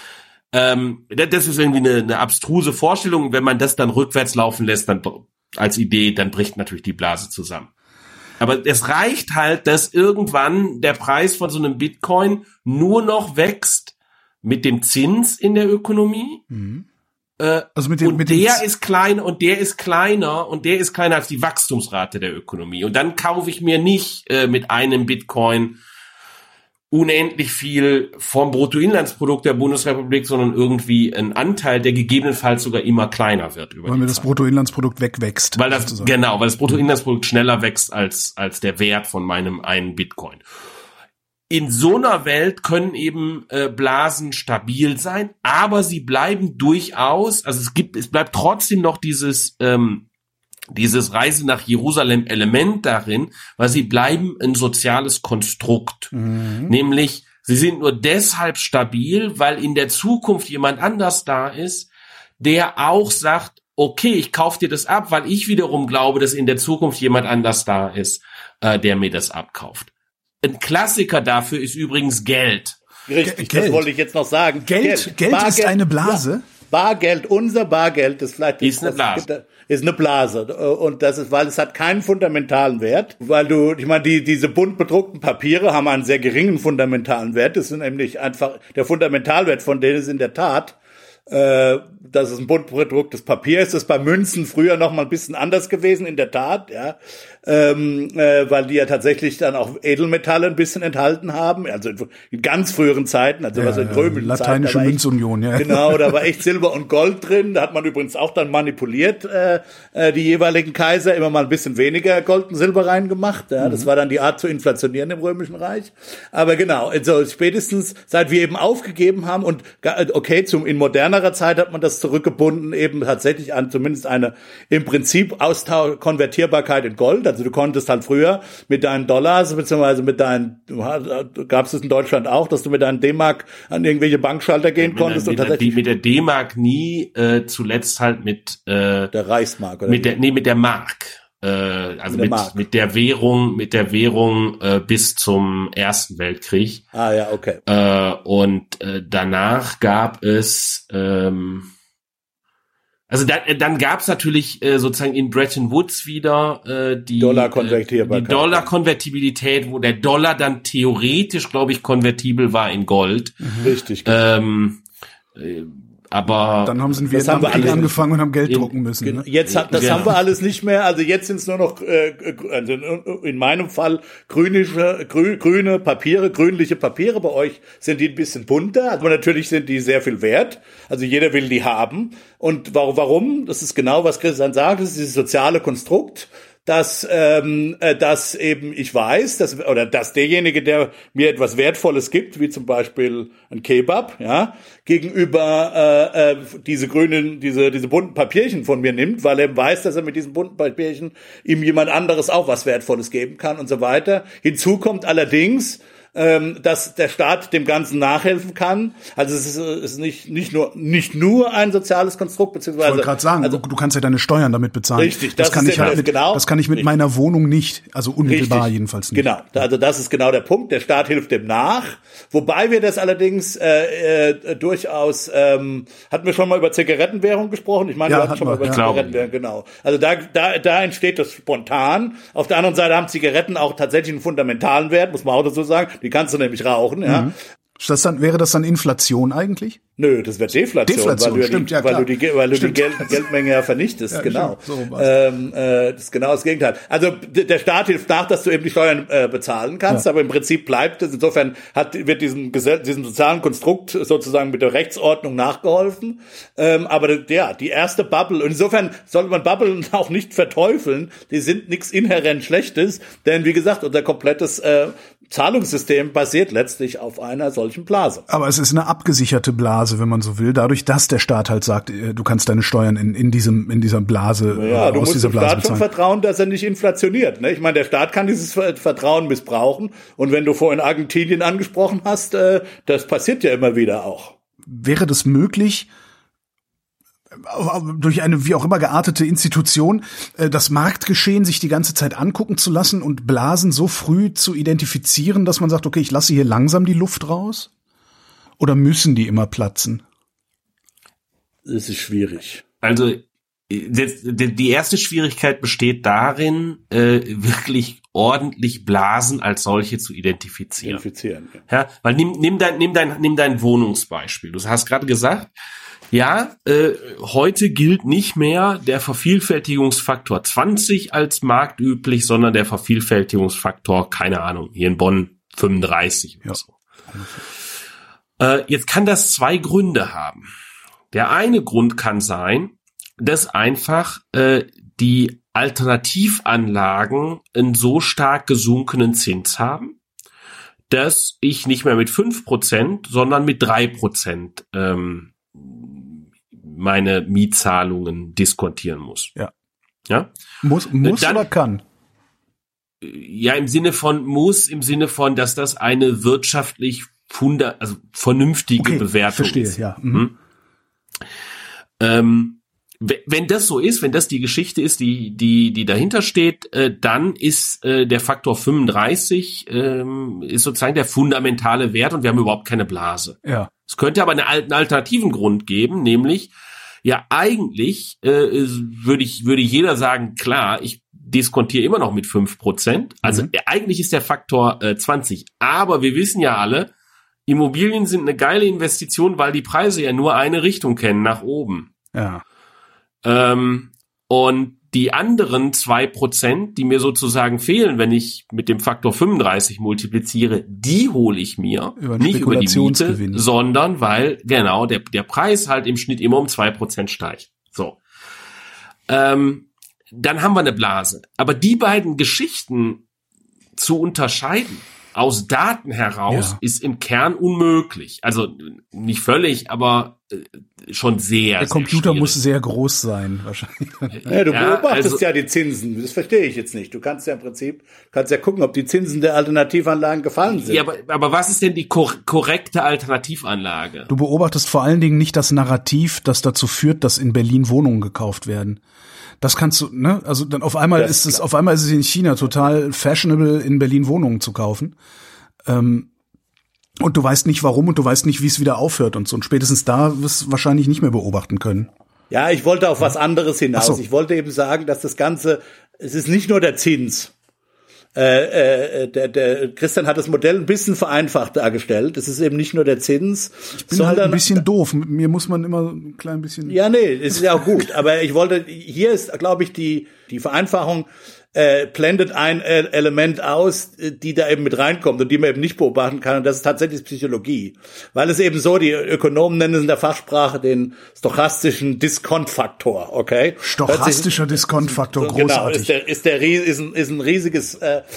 Das ist irgendwie eine abstruse Vorstellung. Wenn man das dann rückwärts laufen lässt, dann als Idee, dann bricht natürlich die Blase zusammen. Aber es reicht halt, dass irgendwann der Preis von so einem Bitcoin nur noch wächst mit dem Zins in der Ökonomie. Mhm. Also der ist kleiner und der ist kleiner als die Wachstumsrate der Ökonomie. Und dann kaufe ich mir nicht mit einem Bitcoin unendlich viel vom Bruttoinlandsprodukt der Bundesrepublik, sondern irgendwie ein Anteil, der gegebenenfalls sogar immer kleiner wird. Weil mir das Bruttoinlandsprodukt wegwächst. Weil das Bruttoinlandsprodukt schneller wächst als der Wert von meinem einen Bitcoin. In so einer Welt können eben Blasen stabil sein, aber sie bleiben durchaus, also es bleibt trotzdem noch dieses Reise nach Jerusalem Element darin, weil sie bleiben ein soziales Konstrukt. Mhm. Nämlich, sie sind nur deshalb stabil, weil in der Zukunft jemand anders da ist, der auch sagt, okay, ich kaufe dir das ab, weil ich wiederum glaube, dass in der Zukunft jemand anders da ist, der mir das abkauft. Ein Klassiker dafür ist übrigens Geld. Richtig, Geld. Das wollte ich jetzt noch sagen. Geld ist eine Blase? Ja. Bargeld, unser Bargeld, das vielleicht ist eine Blase. Ist eine Blase. Und das ist, weil es hat keinen fundamentalen Wert, weil diese bunt bedruckten Papiere haben einen sehr geringen fundamentalen Wert. Das sind nämlich einfach, der Fundamentalwert von denen ist in der Tat, dass es ein bunt bedrucktes Papier ist. Das ist bei Münzen früher noch mal ein bisschen anders gewesen, in der Tat, ja. Weil die ja tatsächlich dann auch Edelmetalle ein bisschen enthalten haben, also in ganz früheren Zeiten, also was in römischen Zeiten. Lateinische Münzunion, ja. Genau, da war echt Silber und Gold drin, da hat man übrigens auch dann manipuliert, die jeweiligen Kaiser immer mal ein bisschen weniger Gold und Silber reingemacht, ja, das war dann die Art zu inflationieren im Römischen Reich, aber genau, also spätestens seit wir eben aufgegeben haben und okay, in modernerer Zeit hat man das zurückgebunden eben tatsächlich an zumindest eine im Prinzip Konvertierbarkeit in Gold. Also du konntest halt früher mit deinen Dollars, beziehungsweise gab es in Deutschland auch, dass du mit deinen D-Mark an irgendwelche Bankschalter gehen konntest. Mit der D-Mark nie, zuletzt halt mit der Reichsmark, oder? Mit der Mark. Also mit der Währung bis zum Ersten Weltkrieg. Ah ja, okay. Und danach gab es also dann gab es natürlich sozusagen in Bretton Woods wieder die Dollar-Konvertibilität, wo der Dollar dann theoretisch, glaube ich, konvertibel war in Gold. Richtig. Aber dann haben sie einen Vietnamkrieg angefangen und haben Geld drucken müssen. Ne? Jetzt haben wir alles nicht mehr. Also jetzt sind es nur noch, also in meinem Fall grüne Papiere, grünliche Papiere. Bei euch sind die ein bisschen bunter, aber natürlich sind die sehr viel wert. Also jeder will die haben. Und warum? Das ist genau, was Christian sagt. Das ist dieses soziale Konstrukt, dass eben ich weiß, dass derjenige, der mir etwas Wertvolles gibt, wie zum Beispiel ein Kebab, ja, gegenüber diese bunten Papierchen von mir nimmt, weil er weiß, dass er mit diesen bunten Papierchen ihm jemand anderes auch was Wertvolles geben kann und so weiter. Hinzu kommt allerdings, dass der Staat dem Ganzen nachhelfen kann. Also es ist nicht nur ein soziales Konstrukt, beziehungsweise. Ich wollte gerade sagen, also, du kannst ja deine Steuern damit bezahlen. Richtig, das kann ich mit meiner Wohnung nicht, also unmittelbar richtig, jedenfalls nicht. Genau, also das ist genau der Punkt. Der Staat hilft dem nach, wobei wir das allerdings durchaus hatten wir schon mal über Zigarettenwährung gesprochen. Ich meine, wir hatten schon mal über Zigarettenwährung, genau. Also da entsteht das spontan. Auf der anderen Seite haben Zigaretten auch tatsächlich einen fundamentalen Wert, muss man auch dazu sagen. Die kannst du nämlich rauchen, ja. Mhm. Wäre das dann Inflation eigentlich? Nö, das wird Deflation, weil du die Geldmenge ja vernichtest, ja, genau. So das ist genau das Gegenteil. Also der Staat hilft nach, dass du eben die Steuern bezahlen kannst, aber im Prinzip bleibt es, insofern wird diesem sozialen Konstrukt sozusagen mit der Rechtsordnung nachgeholfen. Aber die erste Bubble, und insofern sollte man Bubblen auch nicht verteufeln, die sind nichts inhärent Schlechtes, denn wie gesagt, unser komplettes Zahlungssystem basiert letztlich auf einer solchen Blase. Aber es ist eine abgesicherte Blase, wenn man so will, dadurch, dass der Staat halt sagt, du kannst deine Steuern in dieser Blase du musst dem Staat schon vertrauen, dass er nicht inflationiert. Ne? Ich meine, der Staat kann dieses Vertrauen missbrauchen. Und wenn du vorhin Argentinien angesprochen hast, das passiert ja immer wieder auch. Wäre das möglich, durch eine wie auch immer geartete Institution das Marktgeschehen sich die ganze Zeit angucken zu lassen und Blasen so früh zu identifizieren, dass man sagt, okay, ich lasse hier langsam die Luft raus? Oder müssen die immer platzen? Das ist schwierig. Also die erste Schwierigkeit besteht darin, wirklich ordentlich Blasen als solche zu identifizieren. Ja, weil nimm dein Wohnungsbeispiel. Du hast gerade gesagt, ja, heute gilt nicht mehr der Vervielfältigungsfaktor 20 als marktüblich, sondern der Vervielfältigungsfaktor, keine Ahnung, hier in Bonn 35 oder so. Jetzt kann das zwei Gründe haben. Der eine Grund kann sein, dass einfach die Alternativanlagen einen so stark gesunkenen Zins haben, dass ich nicht mehr mit 5%, sondern mit 3% meine Mietzahlungen diskontieren muss. Ja? Muss dann, oder kann? Ja, im Sinne von, dass das eine wirtschaftlich vernünftige Bewertung verstehe, ist. Ja. Mhm. Wenn das so ist, wenn das die Geschichte ist, die dahinter steht, dann ist der Faktor 35 ist sozusagen der fundamentale Wert und wir haben überhaupt keine Blase. Ja. Es könnte aber einen alternativen Grund geben, nämlich ja eigentlich würde jeder sagen, klar, ich diskontiere immer noch mit 5%. Also eigentlich ist der Faktor 20. Aber wir wissen ja alle, Immobilien sind eine geile Investition, weil die Preise ja nur eine Richtung kennen, nach oben. Ja. Und die anderen 2%, die mir sozusagen fehlen, wenn ich mit dem Faktor 35 multipliziere, die hole ich mir nicht über die Miete, sondern weil genau der Preis halt im Schnitt immer um 2% steigt. So. Dann haben wir eine Blase. Aber die beiden Geschichten zu unterscheiden aus Daten heraus ist im Kern unmöglich. Also nicht völlig, aber schon sehr. Der Computer muss sehr groß sein, wahrscheinlich. Ja, du beobachtest ja die Zinsen. Das verstehe ich jetzt nicht. Du kannst ja im Prinzip gucken, ob die Zinsen der Alternativanlagen gefallen sind. Ja, aber was ist denn die korrekte Alternativanlage? Du beobachtest vor allen Dingen nicht das Narrativ, das dazu führt, dass in Berlin Wohnungen gekauft werden. Das kannst du, ne? Also dann auf einmal ist es in China total fashionable, in Berlin Wohnungen zu kaufen. Und du weißt nicht warum und du weißt nicht, wie es wieder aufhört und so. Und spätestens da wirst du wahrscheinlich nicht mehr beobachten können. Ja, ich wollte auf was anderes hinaus. So. Ich wollte eben sagen, dass das Ganze, es ist nicht nur der Zins. der Christian hat das Modell ein bisschen vereinfacht dargestellt. Es ist eben nicht nur der Zins, ich bin halt ein bisschen doof. Mir muss man immer ein klein bisschen... Ja, nee, ist ja auch gut. Aber hier ist, glaube ich, die Vereinfachung blendet ein Element aus, die da eben mit reinkommt und die man eben nicht beobachten kann, und das ist tatsächlich Psychologie. Weil es eben so, die Ökonomen nennen es in der Fachsprache den stochastischen Diskontfaktor, okay? Stochastischer Diskontfaktor, großartig. Genau, ist ein riesiges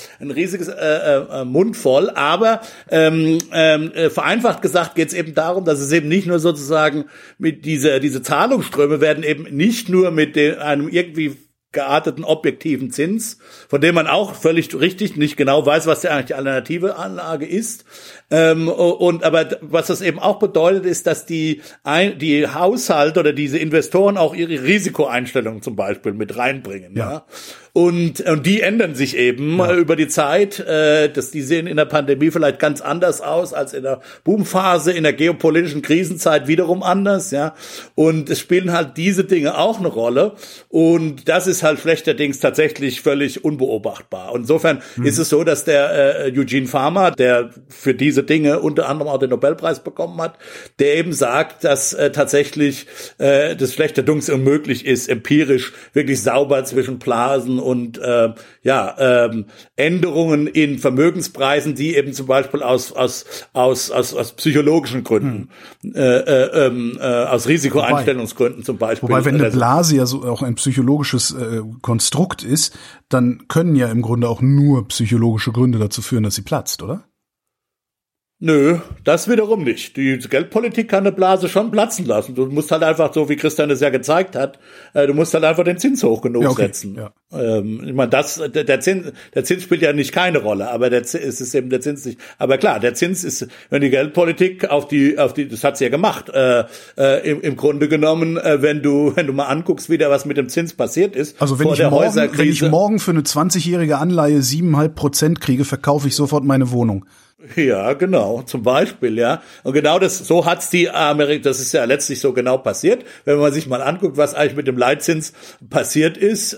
Mund voll, aber vereinfacht gesagt geht es eben darum, dass es eben nicht nur sozusagen mit diese Zahlungsströme werden eben nicht nur mit einem irgendwie gearteten objektiven Zins, von dem man auch völlig richtig nicht genau weiß, was eigentlich die alternative Anlage ist. Aber was das eben auch bedeutet, ist, dass die Haushalte oder diese Investoren auch ihre Risikoeinstellungen zum Beispiel mit reinbringen. Ja. Und die ändern sich eben über die Zeit. Die sehen in der Pandemie vielleicht ganz anders aus als in der Boomphase, in der geopolitischen Krisenzeit wiederum anders. Ja. Und es spielen halt diese Dinge auch eine Rolle. Und das ist halt schlechterdings tatsächlich völlig unbeobachtbar. Und insofern ist es so, dass der Eugene Fama, der für diese Dinge unter anderem auch den Nobelpreis bekommen hat, der eben sagt, dass tatsächlich das schlechterdings unmöglich ist, empirisch wirklich sauber zwischen Blasen und Änderungen in Vermögenspreisen, die eben zum Beispiel aus psychologischen Gründen, aus Risikoeinstellungsgründen zum Beispiel. Wobei, wenn eine Blase ja so auch ein psychologisches Konstrukt ist, dann können ja im Grunde auch nur psychologische Gründe dazu führen, dass sie platzt, oder? Nö, das wiederum nicht. Die Geldpolitik kann eine Blase schon platzen lassen. Du musst halt einfach, so wie Christian es ja gezeigt hat, du musst halt einfach den Zins hoch genug setzen. Ja. Ich meine, der Zins spielt ja nicht keine Rolle, aber es ist eben der Zins nicht. Aber klar, der Zins ist, wenn die Geldpolitik auf die, das hat sie ja gemacht, im Grunde genommen, wenn du mal anguckst, wieder was mit dem Zins passiert ist. Also wenn ich morgen für eine 20-jährige Anleihe 7,5% kriege, verkaufe ich sofort meine Wohnung. Ja, genau, zum Beispiel, ja. Und genau so hat's das ist ja letztlich so genau passiert. Wenn man sich mal anguckt, was eigentlich mit dem Leitzins passiert ist,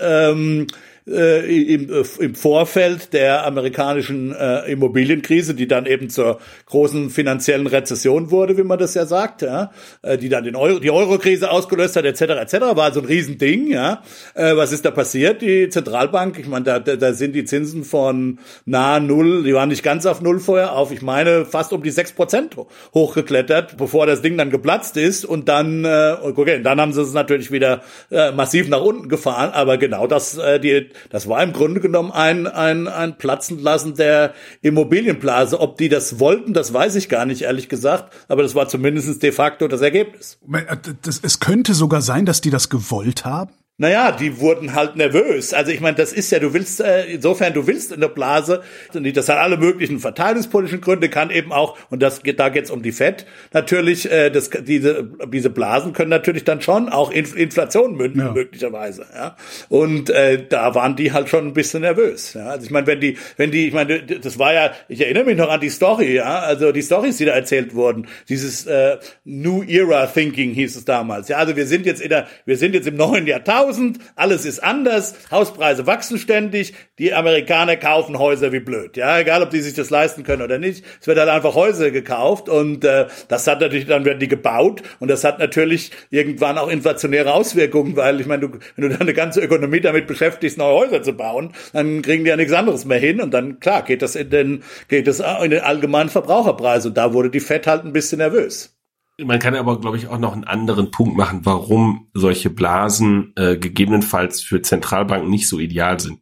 im Vorfeld der amerikanischen Immobilienkrise, die dann eben zur großen finanziellen Rezession wurde, wie man das ja sagt, ja, die dann die Euro-Krise ausgelöst hat, etc., war also ein Riesending, ja. Was ist da passiert? Die Zentralbank, ich meine, da sind die Zinsen von nahe Null, die waren nicht ganz auf Null vorher, auf, ich meine, fast um die 6% hochgeklettert, bevor das Ding dann geplatzt ist, und dann, dann haben sie es natürlich wieder massiv nach unten gefahren, aber genau das war im Grunde genommen ein Platzen lassen der Immobilienblase. Ob die das wollten, das weiß ich gar nicht, ehrlich gesagt. Aber das war zumindest de facto das Ergebnis. Es könnte sogar sein, dass die das gewollt haben. Naja, die wurden halt nervös. Also ich meine, das ist ja, du willst in der Blase, das hat alle möglichen verteilungspolitischen Gründe, kann eben auch, und da geht's um die FED, natürlich, diese Blasen können natürlich dann schon auch Inflation münden, möglicherweise, ja. Und da waren die halt schon ein bisschen nervös, ja. Also ich meine, das war ja, ich erinnere mich noch an die Story, ja, also die Storys, die da erzählt wurden, dieses New Era Thinking hieß es damals, ja, also wir sind jetzt im neuen Jahrtausend, alles ist anders, Hauspreise wachsen ständig, die Amerikaner kaufen Häuser wie blöd, ja, egal ob die sich das leisten können oder nicht, es wird halt einfach Häuser gekauft, und das hat natürlich, dann werden die gebaut, und das hat natürlich irgendwann auch inflationäre Auswirkungen, weil ich meine, wenn du deine ganze Ökonomie damit beschäftigst, neue Häuser zu bauen, dann kriegen die ja nichts anderes mehr hin, und dann, klar, geht das in den allgemeinen Verbraucherpreis, und da wurde die FED halt ein bisschen nervös. Man kann aber, glaube ich, auch noch einen anderen Punkt machen, warum solche Blasen gegebenenfalls für Zentralbanken nicht so ideal sind.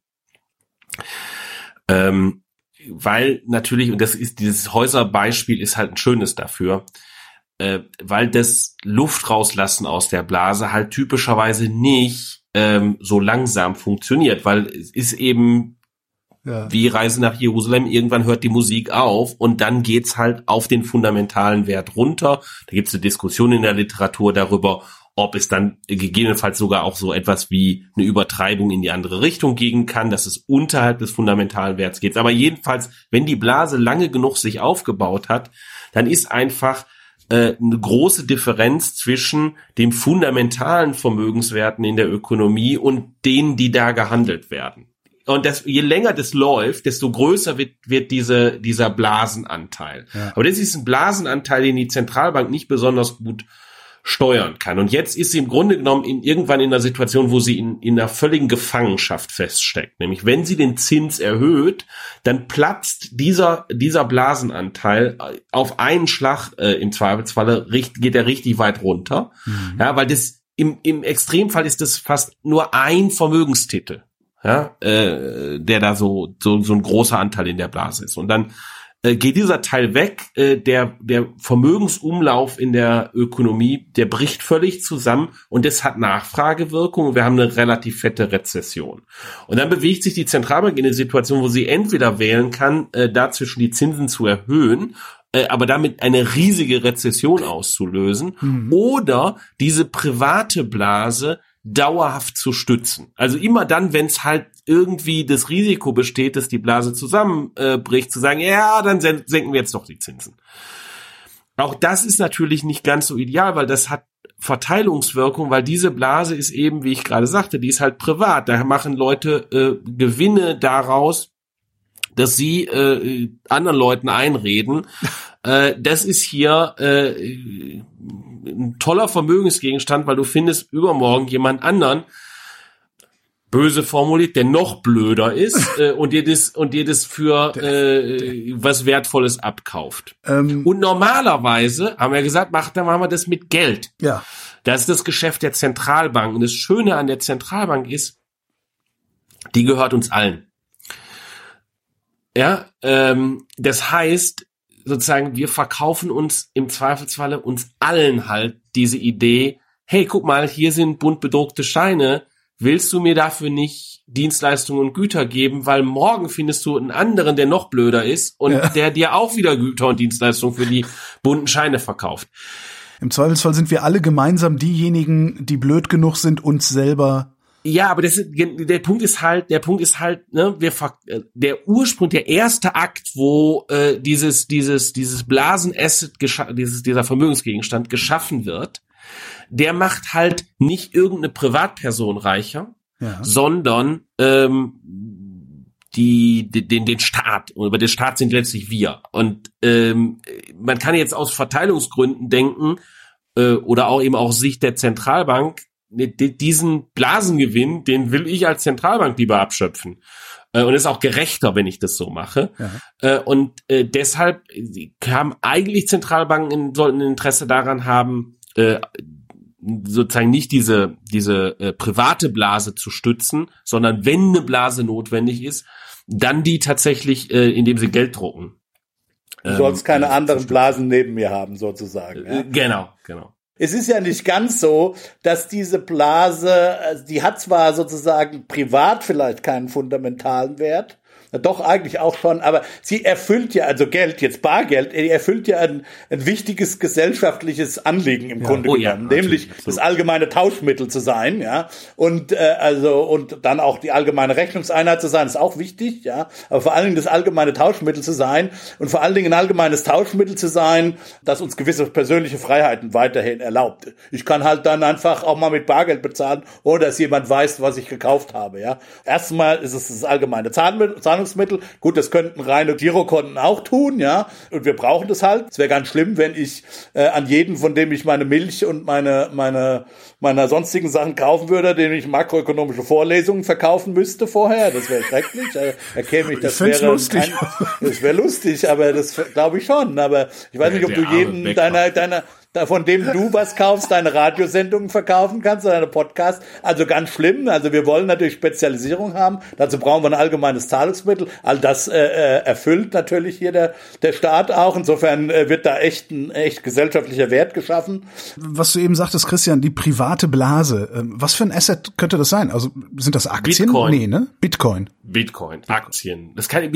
Weil natürlich, und dieses Häuserbeispiel ist halt ein schönes dafür, weil das Luft rauslassen aus der Blase halt typischerweise nicht so langsam funktioniert, weil es ist eben wie Reise nach Jerusalem, irgendwann hört die Musik auf und dann geht's halt auf den fundamentalen Wert runter. Da gibt's eine Diskussion in der Literatur darüber, ob es dann gegebenenfalls sogar auch so etwas wie eine Übertreibung in die andere Richtung gehen kann, dass es unterhalb des fundamentalen Werts geht. Aber jedenfalls, wenn die Blase lange genug sich aufgebaut hat, dann ist einfach eine große Differenz zwischen dem fundamentalen Vermögenswerten in der Ökonomie und denen, die da gehandelt werden. und je länger das läuft, desto größer wird dieser Blasenanteil. Ja. Aber das ist ein Blasenanteil, den die Zentralbank nicht besonders gut steuern kann. Und jetzt ist sie im Grunde genommen irgendwann in einer Situation, wo sie in einer völligen Gefangenschaft feststeckt. Nämlich, wenn sie den Zins erhöht, dann platzt dieser Blasenanteil auf einen Schlag, im Zweifelsfalle geht er richtig weit runter. Mhm. Ja, weil das im Extremfall ist das fast nur ein Vermögenstitel, ja, der da so ein großer Anteil in der Blase ist. Und dann geht dieser Teil weg, der Vermögensumlauf in der Ökonomie, der bricht völlig zusammen und das hat Nachfragewirkung und wir haben eine relativ fette Rezession. Und dann bewegt sich die Zentralbank in eine Situation, wo sie entweder wählen kann, dazwischen die Zinsen zu erhöhen, aber damit eine riesige Rezession auszulösen, oder diese private Blase dauerhaft zu stützen. Also immer dann, wenn es halt irgendwie das Risiko besteht, dass die Blase zusammenbricht, zu sagen, ja, dann senken wir jetzt doch die Zinsen. Auch das ist natürlich nicht ganz so ideal, weil das hat Verteilungswirkung, weil diese Blase ist eben, wie ich gerade sagte, die ist halt privat. Da machen Leute Gewinne daraus, dass sie anderen Leuten einreden. Das ist hier ein toller Vermögensgegenstand, weil du findest übermorgen jemand anderen, böse formuliert, der noch blöder ist und dir das für was Wertvolles abkauft. Und normalerweise haben wir gesagt, dann machen wir das mit Geld. Ja. Das ist das Geschäft der Zentralbank. Und das Schöne an der Zentralbank ist, die gehört uns allen. Ja, das heißt, sozusagen, wir verkaufen uns im Zweifelsfalle uns allen halt diese Idee, hey, guck mal, hier sind bunt bedruckte Scheine, willst du mir dafür nicht Dienstleistungen und Güter geben, weil morgen findest du einen anderen, der noch blöder ist und der dir auch wieder Güter und Dienstleistungen für die bunten Scheine verkauft. Im Zweifelsfall sind wir alle gemeinsam diejenigen, die blöd genug sind, uns selber. Ja, aber der Punkt ist halt, ne, der Ursprung, der erste Akt, wo dieses Blasenasset, dieser Vermögensgegenstand geschaffen wird, der macht halt nicht irgendeine Privatperson reicher, sondern den Staat. Und über den Staat sind letztlich wir. Und man kann jetzt aus Verteilungsgründen denken, oder auch eben aus Sicht der Zentralbank, diesen Blasengewinn, den will ich als Zentralbank lieber abschöpfen. Und ist auch gerechter, wenn ich das so mache. Ja. Deshalb haben eigentlich Zentralbanken sollten ein Interesse daran haben, sozusagen nicht diese private Blase zu stützen, sondern wenn eine Blase notwendig ist, dann die tatsächlich, indem sie Geld drucken. Du sollst keine anderen Blasen neben mir haben, sozusagen. Ja? Genau. Es ist ja nicht ganz so, dass diese Blase, die hat zwar sozusagen privat vielleicht keinen fundamentalen Wert, doch eigentlich auch schon, aber sie erfüllt ja, also Geld, jetzt Bargeld, erfüllt ja ein wichtiges gesellschaftliches Anliegen im Grunde genommen, nämlich absolut. Das allgemeine Tauschmittel zu sein, ja, und und dann auch die allgemeine Rechnungseinheit zu sein, ist auch wichtig, ja, aber vor allen Dingen das allgemeine Tauschmittel zu sein und vor allen Dingen ein allgemeines Tauschmittel zu sein, das uns gewisse persönliche Freiheiten weiterhin erlaubt. Ich kann halt dann einfach auch mal mit Bargeld bezahlen, ohne dass jemand weiß, was ich gekauft habe, ja. Erstmal ist es das allgemeine Zahlungsmittel. Gut, das könnten reine Girokonten auch tun, ja. Und wir brauchen das halt. Es wäre ganz schlimm, wenn ich an jeden, von dem ich meine Milch und meine sonstigen Sachen kaufen würde, dem ich makroökonomische Vorlesungen verkaufen müsste vorher. Das wäre schrecklich. Das wäre lustig. Das wäre lustig, aber das glaube ich schon. Aber ich weiß nicht, ob du jeden von dem du was kaufst, deine Radiosendungen verkaufen kannst oder deine Podcasts. Also ganz schlimm. Also wir wollen natürlich Spezialisierung haben. Dazu brauchen wir ein allgemeines Zahlungsmittel. All das erfüllt natürlich hier der Staat auch. Insofern wird da echt gesellschaftlicher Wert geschaffen. Was du eben sagtest, Christian, die private Blase. Was für ein Asset könnte das sein? Also sind das Aktien? Bitcoin. Nee, ne? Bitcoin, Aktien. Das kann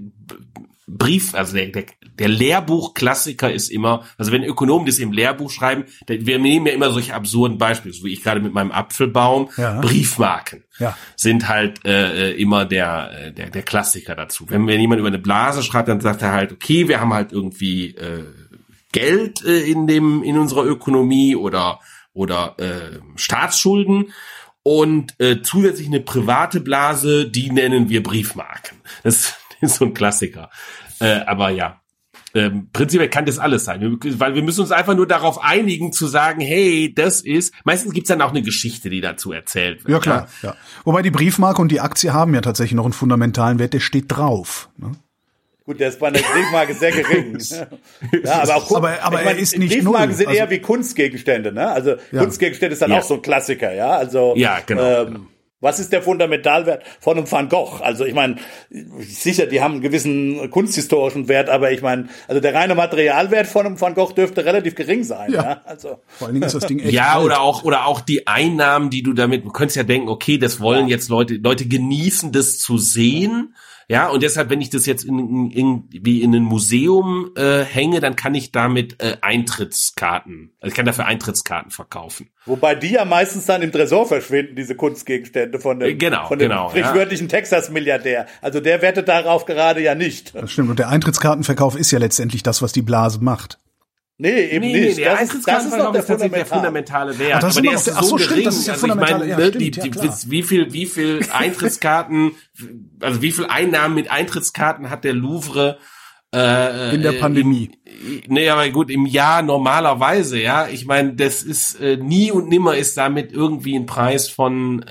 Brief, also der Lehrbuchklassiker ist immer, also wenn Ökonomen das im Lehrbuch schreiben, wir nehmen ja immer solche absurden Beispiele, so wie ich gerade mit meinem Apfelbaum, Briefmarken sind halt immer der Klassiker dazu. Wenn jemand über eine Blase schreibt, dann sagt er halt, okay, wir haben halt irgendwie Geld in unserer Ökonomie oder Staatsschulden. und zusätzlich eine private Blase, die nennen wir Briefmarken. Das ist so ein Klassiker. Aber ja, prinzipiell kann das alles sein, weil wir müssen uns einfach nur darauf einigen zu sagen, hey, das ist, meistens gibt's dann auch eine Geschichte, die dazu erzählt wird. Ja, klar. Ja. Wobei die Briefmarke und die Aktie haben ja tatsächlich noch einen fundamentalen Wert, der steht drauf. Ne? Gut, der ist bei der Briefmarke sehr gering. Ja, aber auch aber er ist nicht Briefmarken null. sind Also, eher wie Kunstgegenstände, ne? Also Kunstgegenstände ist dann auch so ein Klassiker, ja? Also Ja, genau. was ist der Fundamentalwert von einem Van Gogh? Also ich meine, sicher, die haben einen gewissen kunsthistorischen Wert, aber ich meine, also der reine Materialwert von einem Van Gogh dürfte relativ gering sein. Ja. Also vor allen Dingen ist das Ding echt Ja, alt. oder auch die Einnahmen, die du damit, du könntest ja denken, okay, das wollen jetzt Leute genießen das zu sehen. Ja, und deshalb, wenn ich das jetzt wie in ein Museum hänge, dann kann ich damit Eintrittskarten, also ich kann dafür Eintrittskarten verkaufen. wobei die ja meistens dann im Tresor verschwinden, diese Kunstgegenstände von dem sprichwörtlichen Texas-Milliardär. Also der wettet darauf gerade ja nicht. Das stimmt. Und der Eintrittskartenverkauf ist ja letztendlich das, was die Blase macht. Nee, eben nicht. Der Das ist doch der tatsächlich der fundamentale Wert. Ach, das aber ist der ist immer noch der- ach so, so stimmt, gering. das ist ja Also ich fundamental, meine, ja, ne, stimmt, ja, klar. wie viel Eintrittskarten, also wie viel Einnahmen mit Eintrittskarten hat der Louvre In der Pandemie. Nee, aber gut, im Jahr normalerweise, ja. Ich meine, das ist nie und nimmer ist damit irgendwie ein Preis von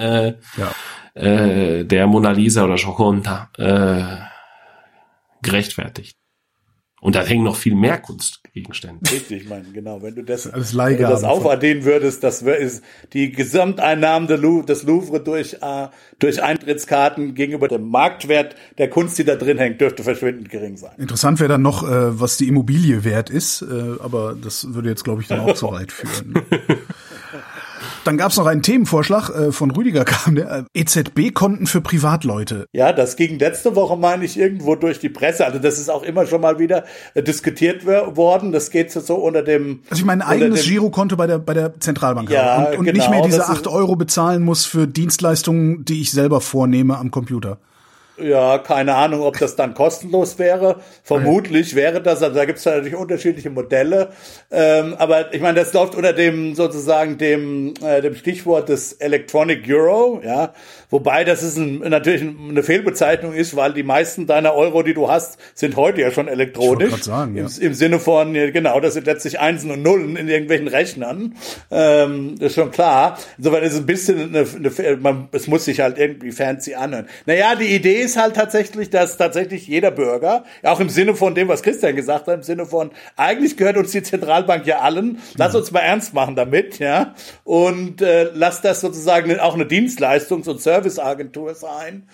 der Mona Lisa oder Gioconda gerechtfertigt. Und da hängen noch viel mehr Kunstgegenstände. Richtig, ich meine, genau, wenn du das aufaddieren aufaddieren würdest, das ist die Gesamteinnahmen des Louvre durch Eintrittskarten gegenüber dem Marktwert der Kunst, die da drin hängt, dürfte verschwindend gering sein. Interessant wäre dann noch, was die Immobilie wert ist, aber das würde jetzt, glaube ich, dann auch zu weit führen. Dann gab es noch einen Themenvorschlag, von Rüdiger kam der, EZB-Konten für Privatleute. Ja, das ging letzte Woche, meine ich, irgendwo durch die Presse. Also das ist auch immer schon mal wieder diskutiert worden. Das geht so unter dem... Also ich meine, ein eigenes Girokonto bei der Zentralbank Ja, haben und genau, nicht mehr diese das ist- 8 € bezahlen muss für Dienstleistungen, die ich selber vornehme am Computer. Ja, keine Ahnung, ob das dann kostenlos wäre. Vermutlich wäre das, also da gibt es natürlich unterschiedliche Modelle. Aber ich meine, das läuft unter dem sozusagen dem Stichwort des Electronic Euro, ja. Wobei das ist natürlich eine Fehlbezeichnung ist, weil die meisten deiner Euro, die du hast, sind heute ja schon elektronisch. Ich wollte gerade sagen, ja. Im Sinne von, genau, das sind letztlich Einsen und Nullen in irgendwelchen Rechnern. Das ist schon klar. Insofern ist es ein bisschen es muss sich halt irgendwie fancy anhören. Naja, die Idee ist halt tatsächlich, dass tatsächlich jeder Bürger, auch im Sinne von dem, was Christian gesagt hat, im Sinne von, eigentlich gehört uns die Zentralbank ja allen, lass uns mal ernst machen damit, ja, und lass das sozusagen auch eine Dienstleistungs- und Serviceagentur sein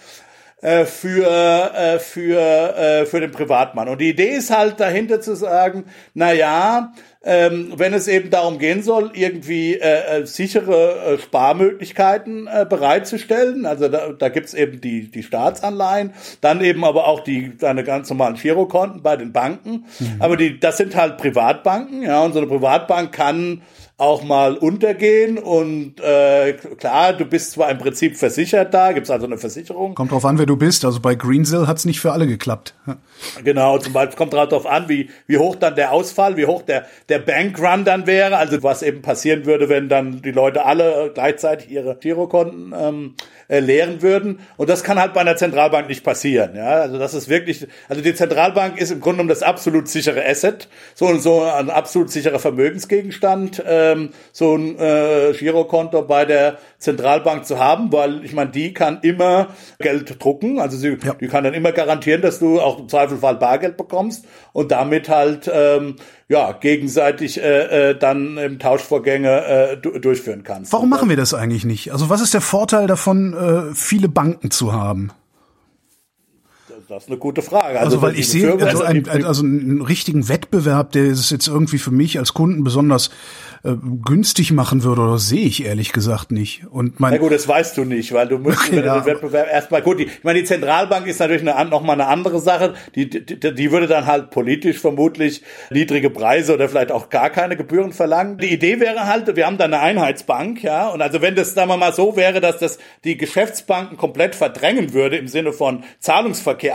für den Privatmann. Und die Idee ist halt dahinter zu sagen, na ja, wenn es eben darum gehen soll, irgendwie sichere Sparmöglichkeiten bereitzustellen, also da gibt's eben die Staatsanleihen, dann eben aber auch deine ganz normalen Girokonten bei den Banken, aber das sind halt Privatbanken, ja, und so eine Privatbank kann auch mal untergehen und klar, du bist zwar im Prinzip versichert da, gibt's also eine Versicherung. Kommt drauf an, wer du bist. Also bei Greensill hat's nicht für alle geklappt. Genau, zum Beispiel kommt darauf an, wie hoch dann der Ausfall, wie hoch der Bankrun dann wäre, also was eben passieren würde, wenn dann die Leute alle gleichzeitig ihre Girokonten leeren würden. Und das kann halt bei einer Zentralbank nicht passieren. Ja, also das ist wirklich, also die Zentralbank ist im Grunde genommen das absolut sichere Asset, so ein absolut sicherer Vermögensgegenstand, so ein Girokonto bei der Zentralbank zu haben, weil ich meine, die kann immer Geld drucken, also die kann dann immer garantieren, dass du auch im Zweifelfall Bargeld bekommst und damit halt gegenseitig dann Tauschvorgänge durchführen kannst. Warum machen wir das eigentlich nicht? Also was ist der Vorteil davon, viele Banken zu haben? Das ist eine gute Frage. Also weil ich sehe einen richtigen Wettbewerb, der es jetzt irgendwie für mich als Kunden besonders günstig machen würde, oder sehe ich ehrlich gesagt nicht. Und na gut, das weißt du nicht, weil du müsstest den Wettbewerb erstmal gut. Ich meine, die Zentralbank ist natürlich noch mal eine andere Sache. Die würde dann halt politisch vermutlich niedrige Preise oder vielleicht auch gar keine Gebühren verlangen. Die Idee wäre halt, wir haben da eine Einheitsbank, ja, und also wenn das, sagen wir mal, so wäre, dass das die Geschäftsbanken komplett verdrängen würde im Sinne von Zahlungsverkehr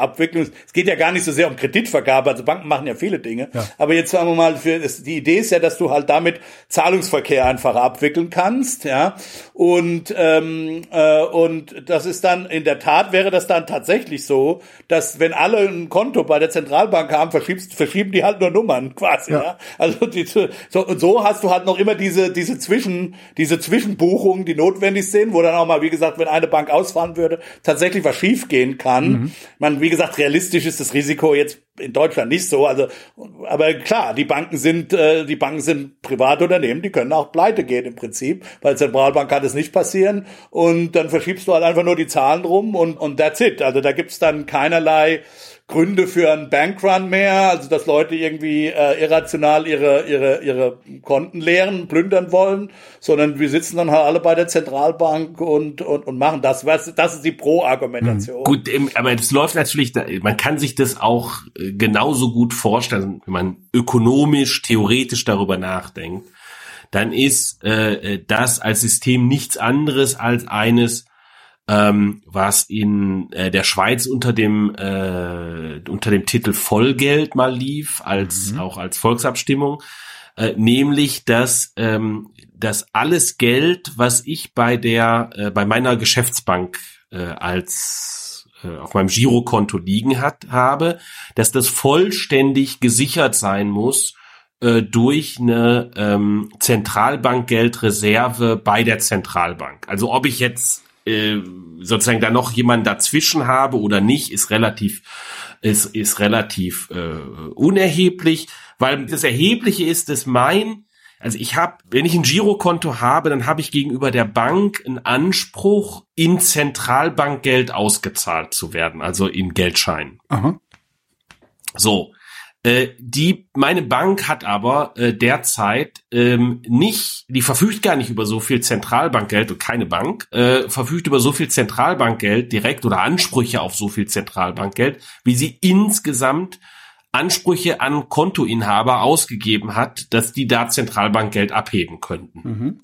Abwicklung. Es geht ja gar nicht so sehr um Kreditvergabe, also Banken machen ja viele Dinge. Ja. Aber jetzt sagen wir mal, die Idee ist ja, dass du halt damit Zahlungsverkehr einfacher abwickeln kannst, ja. Und das ist dann, in der Tat wäre das dann tatsächlich so, dass wenn alle ein Konto bei der Zentralbank haben, verschieben die halt nur Nummern quasi, ja. Also so hast du halt noch immer diese Zwischenbuchungen, die notwendig sind, wo dann auch mal, wie gesagt, wenn eine Bank ausfallen würde, tatsächlich was schief gehen kann. Wie gesagt, realistisch ist das Risiko jetzt in Deutschland nicht so, also, aber klar, die Banken sind private Unternehmen, die können auch pleite gehen im Prinzip, weil Zentralbank kann das nicht passieren und dann verschiebst du halt einfach nur die Zahlen rum und that's it. Also da gibt's dann keinerlei Gründe für einen Bankrun mehr, also dass Leute irgendwie irrational ihre Konten leeren, plündern wollen, sondern wir sitzen dann halt alle bei der Zentralbank und machen das. Das ist die Pro-Argumentation. Gut, aber es läuft natürlich, man kann sich das auch genauso gut vorstellen, wenn man ökonomisch, theoretisch darüber nachdenkt, dann ist das als System nichts anderes als eines, was in der Schweiz unter dem Titel Vollgeld mal lief, auch als Volksabstimmung, nämlich dass alles Geld, was ich bei meiner Geschäftsbank auf meinem Girokonto liegen habe, dass das vollständig gesichert sein muss durch eine Zentralbankgeldreserve bei der Zentralbank. Also ob ich jetzt sozusagen da noch jemanden dazwischen habe oder nicht, ist relativ unerheblich, weil das Erhebliche ist, dass wenn ich ein Girokonto habe, dann habe ich gegenüber der Bank einen Anspruch, in Zentralbankgeld ausgezahlt zu werden, also in Geldscheinen. Aha. So. Meine Bank hat aber derzeit die verfügt gar nicht über so viel Zentralbankgeld, und keine Bank verfügt über so viel Zentralbankgeld direkt oder Ansprüche auf so viel Zentralbankgeld, wie sie insgesamt Ansprüche an Kontoinhaber ausgegeben hat, dass die da Zentralbankgeld abheben könnten.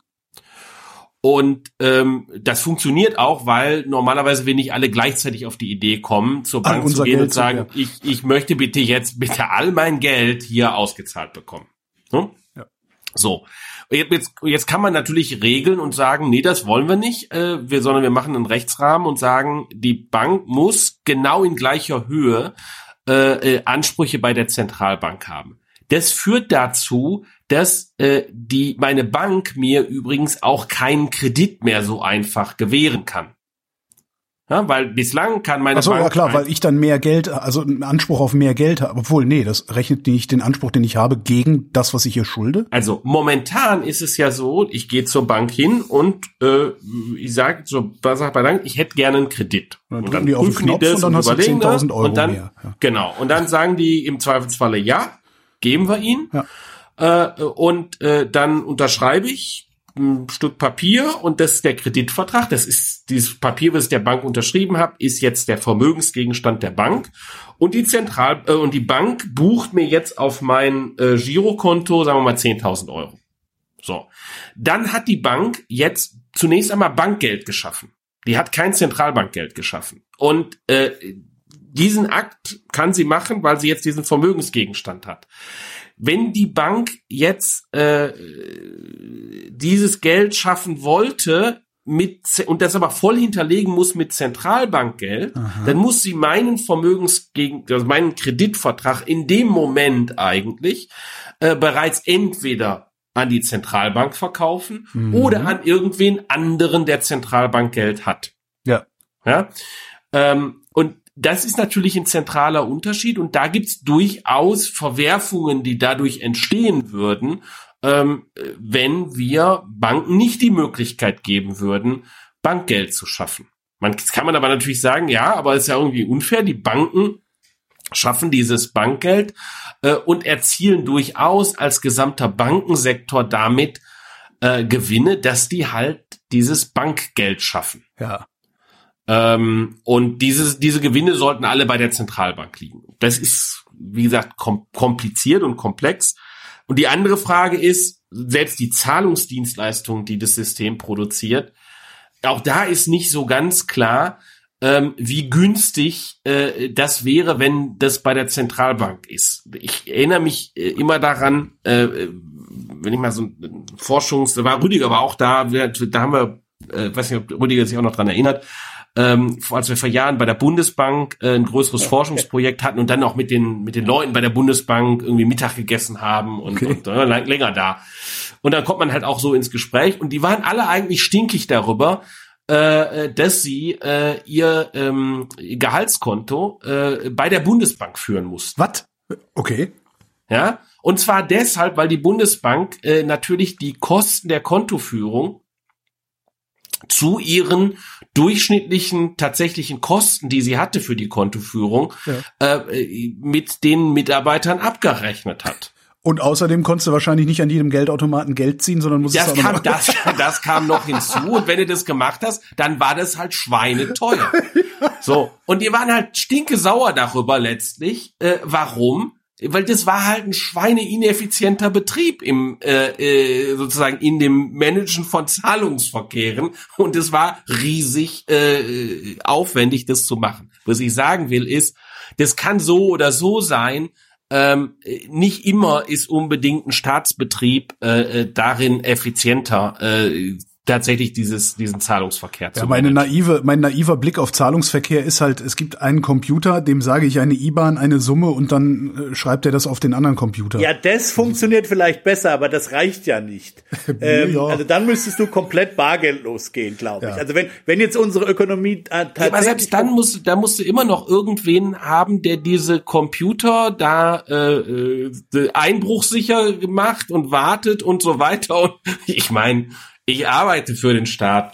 Und das funktioniert auch, weil normalerweise wir nicht alle gleichzeitig auf die Idee kommen, zur Bank zu gehen und sagen, ich möchte bitte all mein Geld hier ausgezahlt bekommen. Hm? Ja. So. Jetzt kann man natürlich regeln und sagen, nee, das wollen wir nicht, sondern wir machen einen Rechtsrahmen und sagen, die Bank muss genau in gleicher Höhe Ansprüche bei der Zentralbank haben. Das führt dazu, dass meine Bank mir übrigens auch keinen Kredit mehr so einfach gewähren kann. Ja, weil bislang kann meine Bank... ja klar, weil ich dann mehr Geld, also einen Anspruch auf mehr Geld habe. Obwohl, nee, das rechnet nicht den Anspruch, den ich habe, gegen das, was ich hier schulde. Also momentan ist es ja so, ich gehe zur Bank hin und ich sage bei der Bank, ich hätte gerne einen Kredit. Und dann die auf den Knopf und dann hast du 10.000 Euro und dann, mehr. Ja. Genau, und dann sagen die im Zweifelsfalle, ja, geben wir ihn. Ja. Und dann unterschreibe ich ein Stück Papier und das ist der Kreditvertrag. Das ist dieses Papier, was ich der Bank unterschrieben habe, ist jetzt der Vermögensgegenstand der Bank. Und die Bank bucht mir jetzt auf mein Girokonto, sagen wir mal 10.000 Euro. So. Dann hat die Bank jetzt zunächst einmal Bankgeld geschaffen. Die hat kein Zentralbankgeld geschaffen. Und diesen Akt kann sie machen, weil sie jetzt diesen Vermögensgegenstand hat. Wenn die Bank jetzt dieses Geld schaffen wollte, und das aber voll hinterlegen muss mit Zentralbankgeld, dann muss sie meinen meinen Kreditvertrag in dem Moment eigentlich bereits entweder an die Zentralbank verkaufen oder an irgendwen anderen, der Zentralbankgeld hat. Ja. Ja. Und das ist natürlich ein zentraler Unterschied und da gibt's durchaus Verwerfungen, die dadurch entstehen würden, wenn wir Banken nicht die Möglichkeit geben würden, Bankgeld zu schaffen. Das kann man aber natürlich sagen, ja, aber es ist ja irgendwie unfair. Die Banken schaffen dieses Bankgeld und erzielen durchaus als gesamter Bankensektor damit Gewinne, dass die halt dieses Bankgeld schaffen. Ja. Und diese Gewinne sollten alle bei der Zentralbank liegen. Das ist, wie gesagt, kompliziert und komplex. Und die andere Frage ist, selbst die Zahlungsdienstleistung, die das System produziert, auch da ist nicht so ganz klar, wie günstig das wäre, wenn das bei der Zentralbank ist. Ich erinnere mich immer daran, wenn ich mal so ein da war Rüdiger aber auch da haben wir, weiß nicht, ob Rüdiger sich auch noch dran erinnert, als wir vor Jahren bei der Bundesbank ein größeres Forschungsprojekt hatten und dann auch mit den Leuten bei der Bundesbank irgendwie Mittag gegessen haben und länger da. Und dann kommt man halt auch so ins Gespräch und die waren alle eigentlich stinkig darüber, dass sie ihr Gehaltskonto bei der Bundesbank führen mussten. Was? Okay. Ja, und zwar deshalb, weil die Bundesbank natürlich die Kosten der Kontoführung zu ihren durchschnittlichen tatsächlichen Kosten, die sie hatte für die Kontoführung, mit den Mitarbeitern abgerechnet hat. Und außerdem konntest du wahrscheinlich nicht an jedem Geldautomaten Geld ziehen, sondern musstest das kam noch hinzu. Und wenn du das gemacht hast, dann war das halt schweineteuer. So. Und die waren halt stinkesauer darüber letztlich. Warum? Weil das war halt ein schweineineffizienter Betrieb sozusagen in dem Managen von Zahlungsverkehren. Und es war riesig aufwendig, das zu machen. Was ich sagen will ist, das kann so oder so sein. Nicht immer ist unbedingt ein Staatsbetrieb darin effizienter, tatsächlich diesen Zahlungsverkehr zu mein naiver Blick auf Zahlungsverkehr ist halt, es gibt einen Computer, dem sage ich eine IBAN, eine Summe und dann schreibt er das auf den anderen Computer. Ja, das funktioniert vielleicht besser, aber das reicht ja nicht. Also dann müsstest du komplett bargeldlos gehen, glaube ich. Ja. Also wenn jetzt unsere Ökonomie tatsächlich... aber selbst dann musst du immer noch irgendwen haben, der diese Computer da einbruchsicher macht und wartet und so weiter. Und ich meine, ich arbeite für den Staat.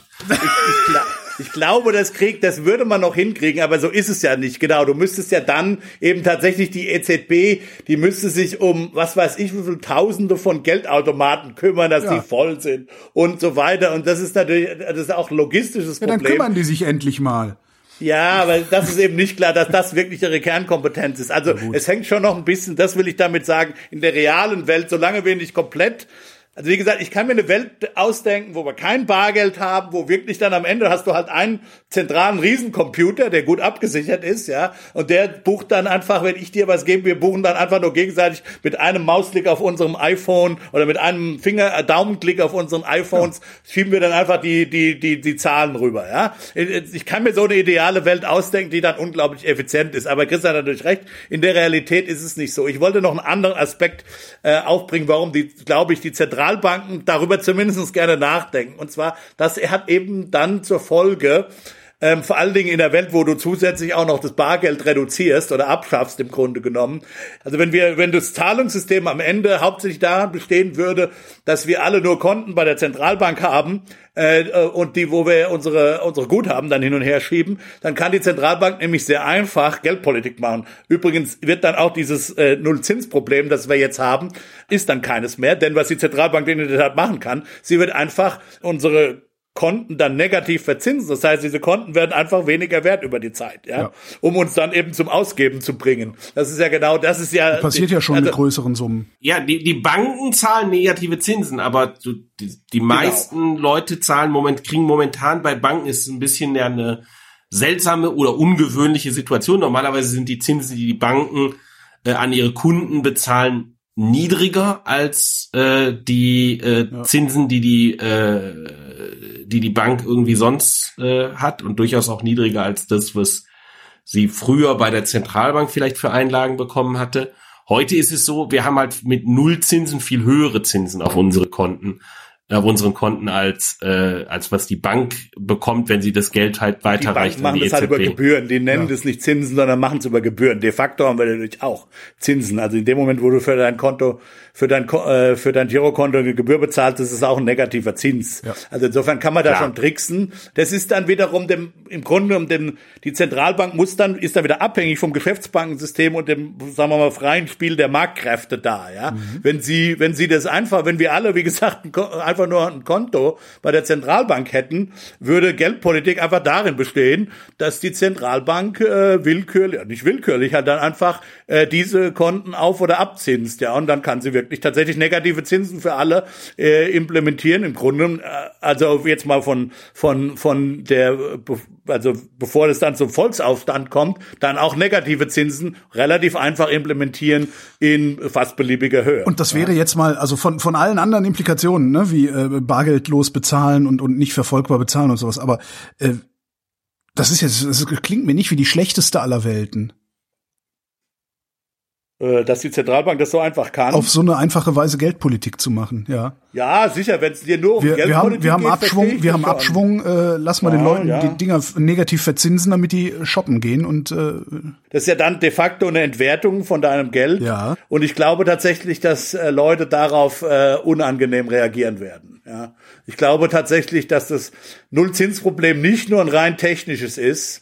Ich glaube, das würde man noch hinkriegen, aber so ist es ja nicht. Genau, du müsstest ja dann eben tatsächlich die EZB, die müsste sich um, was weiß ich, wie viele Tausende von Geldautomaten kümmern, dass die voll sind und so weiter. Und das ist natürlich, das ist auch ein logistisches Problem. Dann kümmern die sich endlich mal. Ja, aber das ist eben nicht klar, dass das wirklich ihre Kernkompetenz ist. Also es hängt schon noch ein bisschen, das will ich damit sagen, in der realen Welt, solange wir nicht komplett... Also wie gesagt, ich kann mir eine Welt ausdenken, wo wir kein Bargeld haben, wo wirklich dann am Ende hast du halt einen zentralen Riesencomputer, der gut abgesichert ist, ja, und der bucht dann einfach, wenn ich dir was gebe, wir buchen dann einfach nur gegenseitig mit einem Mausklick auf unserem iPhone oder mit einem Daumenklick auf unseren iPhones, schieben wir dann einfach die Zahlen rüber, ja. Ich kann mir so eine ideale Welt ausdenken, die dann unglaublich effizient ist, aber Christian hat natürlich recht, in der Realität ist es nicht so. Ich wollte noch einen anderen Aspekt aufbringen, warum die Zentralbanken darüber zumindest gerne nachdenken. Und zwar, das hat eben dann zur Folge, vor allen Dingen in der Welt, wo du zusätzlich auch noch das Bargeld reduzierst oder abschaffst im Grunde genommen. Also wenn das Zahlungssystem am Ende hauptsächlich daran bestehen würde, dass wir alle nur Konten bei der Zentralbank haben und wo wir unsere Guthaben dann hin und her schieben, dann kann die Zentralbank nämlich sehr einfach Geldpolitik machen. Übrigens wird dann auch dieses Nullzinsproblem, das wir jetzt haben, ist dann keines mehr, denn was die Zentralbank in der Tat machen kann, sie wird einfach unsere Konten dann negativ verzinsen. Das heißt, diese Konten werden einfach weniger wert über die Zeit, ja, um uns dann eben zum Ausgeben zu bringen. Das ist ja genau, das passiert ja schon mit größeren Summen. Ja, die Banken zahlen negative Zinsen, aber die meisten Leute kriegen momentan bei Banken ist ein bisschen eine seltsame oder ungewöhnliche Situation. Normalerweise sind die Zinsen, die Banken an ihre Kunden bezahlen, niedriger als die Zinsen, die Bank irgendwie sonst hat und durchaus auch niedriger als das, was sie früher bei der Zentralbank vielleicht für Einlagen bekommen hatte. Heute ist es so, wir haben halt mit Nullzinsen viel höhere Zinsen auf unseren Konten als was die Bank bekommt, wenn sie das Geld halt weiterreicht an die EZB. Die Banken machen das halt über Gebühren. Die nennen das nicht Zinsen, sondern machen es über Gebühren. De facto haben wir natürlich auch Zinsen. Also in dem Moment, wo du für dein Konto, für dein Girokonto eine Gebühr bezahlst, ist es auch ein negativer Zins. Ja. Also insofern kann man da schon tricksen. Das ist dann wiederum die Zentralbank ist dann wieder abhängig vom Geschäftsbankensystem und dem, sagen wir mal, freien Spiel der Marktkräfte da, ja. Mhm. Wenn wir alle, wie gesagt, einfach nur ein Konto bei der Zentralbank hätten, würde Geldpolitik einfach darin bestehen, dass die Zentralbank willkürlich halt dann einfach diese Konten auf- oder abzinst, ja, und dann kann sie wirklich tatsächlich negative Zinsen für alle implementieren. Im Grunde, also jetzt mal von der also bevor es dann zum Volksaufstand kommt, dann auch negative Zinsen relativ einfach implementieren in fast beliebiger Höhe. Und das wäre jetzt mal, also von allen anderen Implikationen, ne, wie bargeldlos bezahlen und nicht verfolgbar bezahlen und sowas, aber das klingt mir nicht wie die schlechteste aller Welten. Dass die Zentralbank das so einfach kann. Auf so eine einfache Weise Geldpolitik zu machen, ja. Ja, sicher, wenn es dir nur um Geldpolitik wir haben Abschwung, lass mal den Leuten die Dinger negativ verzinsen, damit die shoppen gehen und das ist ja dann de facto eine Entwertung von deinem Geld. Ja. Und ich glaube tatsächlich, dass Leute darauf unangenehm reagieren werden. Ja. Ich glaube tatsächlich, dass das Nullzinsproblem nicht nur ein rein technisches ist,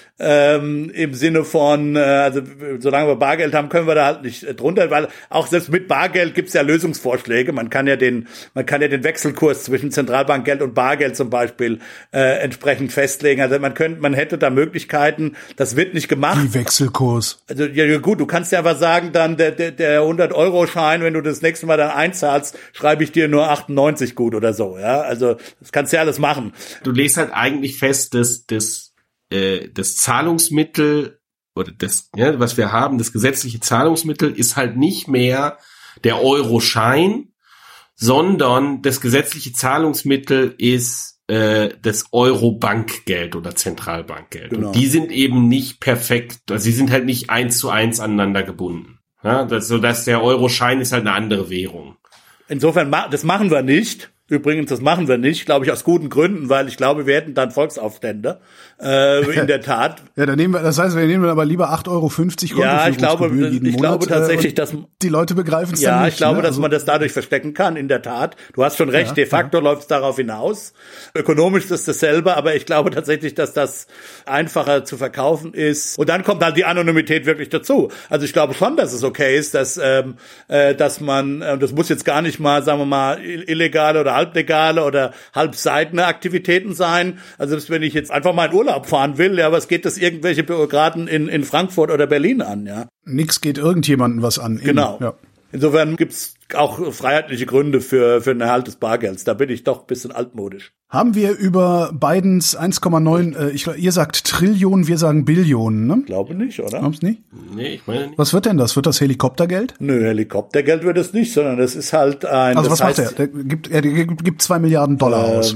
im Sinne von, also solange wir Bargeld haben, können wir da halt nicht drunter, weil auch selbst mit Bargeld gibt's ja Lösungsvorschläge. Man kann ja den Wechselkurs zwischen Zentralbankgeld und Bargeld zum Beispiel entsprechend festlegen. Also man hätte da Möglichkeiten. Das wird nicht gemacht. Wie Wechselkurs? Also ja gut, du kannst ja einfach sagen, dann der 100-Euro-Schein, wenn du das nächste Mal dann einzahlst, schreibe ich dir nur 98 gut oder so. Ja, also das kannst du ja alles machen. Du legst halt eigentlich fest, dass das Zahlungsmittel oder was wir haben, das gesetzliche Zahlungsmittel ist halt nicht mehr der Euroschein, sondern das gesetzliche Zahlungsmittel ist das Euro-Bankgeld oder Zentralbankgeld. Genau. Und die sind eben nicht perfekt, also sie sind halt nicht 1:1 aneinander gebunden. Ja, sodass der Euroschein ist halt eine andere Währung. Insofern, das machen wir nicht. Übrigens, das machen wir nicht, glaube ich, aus guten Gründen, weil ich glaube, wir hätten dann Volksaufstände, in der Tat. Ja, wir nehmen aber lieber 8,50 € Ja, ich glaube tatsächlich, dass die Leute begreifen es ja, dann nicht. Ich glaube, ne? dass man das dadurch verstecken kann, in der Tat. Du hast schon recht, de facto läuft es darauf hinaus. Ökonomisch ist es dasselbe, aber ich glaube tatsächlich, dass das einfacher zu verkaufen ist. Und dann kommt halt die Anonymität wirklich dazu. Also ich glaube schon, dass es okay ist, dass man, das muss jetzt gar nicht mal, sagen wir mal, illegale oder halblegale oder halbseitene Aktivitäten sein. Also selbst wenn ich jetzt einfach mal in Urlaub fahren will, ja, was geht das irgendwelche Bürokraten in Frankfurt oder Berlin an, ja? Nix geht irgendjemandem was an. Genau. Ja. Insofern gibt's auch freiheitliche Gründe für den Erhalt des Bargelds. Da bin ich doch ein bisschen altmodisch. Haben wir über Bidens 1,9, ihr sagt Trillionen, wir sagen Billionen, ne? Glaube nicht, oder? Glaubst nicht? Nee, ich meine nicht. Was wird denn das? Wird das Helikoptergeld? Nö, Helikoptergeld wird es nicht, sondern das ist halt ein... Also was macht er? Der gibt 2 Milliarden Dollar aus.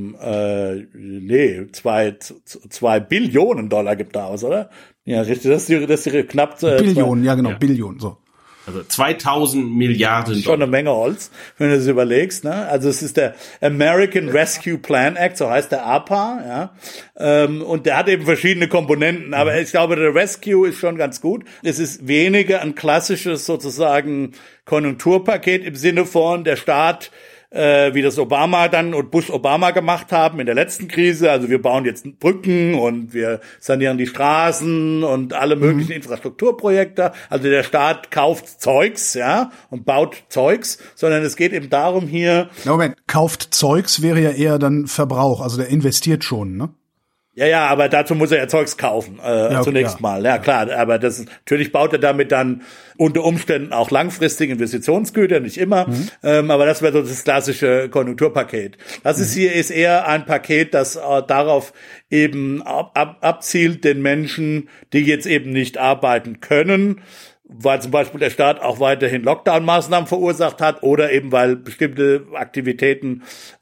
Nee, 2 Billionen Dollar gibt er aus, oder? Ja, richtig, das ist knapp... Billionen, ja genau, ja. Billionen, so. Also 2000 Milliarden Dollar. Schon eine Menge Holz, wenn du das überlegst, ne? Also es ist der American Rescue Plan Act, so heißt der APA, ja. Und der hat eben verschiedene Komponenten, aber ich glaube, der Rescue ist schon ganz gut. Es ist weniger ein klassisches sozusagen Konjunkturpaket im Sinne von der Staat, wie das Obama dann und Bush Obama gemacht haben in der letzten Krise. Also wir bauen jetzt Brücken und wir sanieren die Straßen und alle möglichen Infrastrukturprojekte. Also der Staat kauft Zeugs, ja, und baut Zeugs, sondern es geht eben darum hier. Moment, kauft Zeugs wäre ja eher dann Verbrauch, also der investiert schon, ne? Ja, aber dazu muss er ja Zeugs kaufen, zunächst mal. Ja, klar, aber natürlich baut er damit dann unter Umständen auch langfristige Investitionsgüter, nicht immer, aber das wäre so das klassische Konjunkturpaket. Das ist eher ein Paket, das darauf eben abzielt, den Menschen, die jetzt eben nicht arbeiten können, weil zum Beispiel der Staat auch weiterhin Lockdown-Maßnahmen verursacht hat oder eben weil bestimmte Aktivitäten,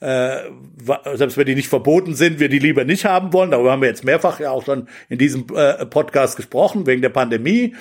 selbst wenn die nicht verboten sind, wir die lieber nicht haben wollen. Darüber haben wir jetzt mehrfach ja auch schon in diesem Podcast gesprochen, wegen der Pandemie.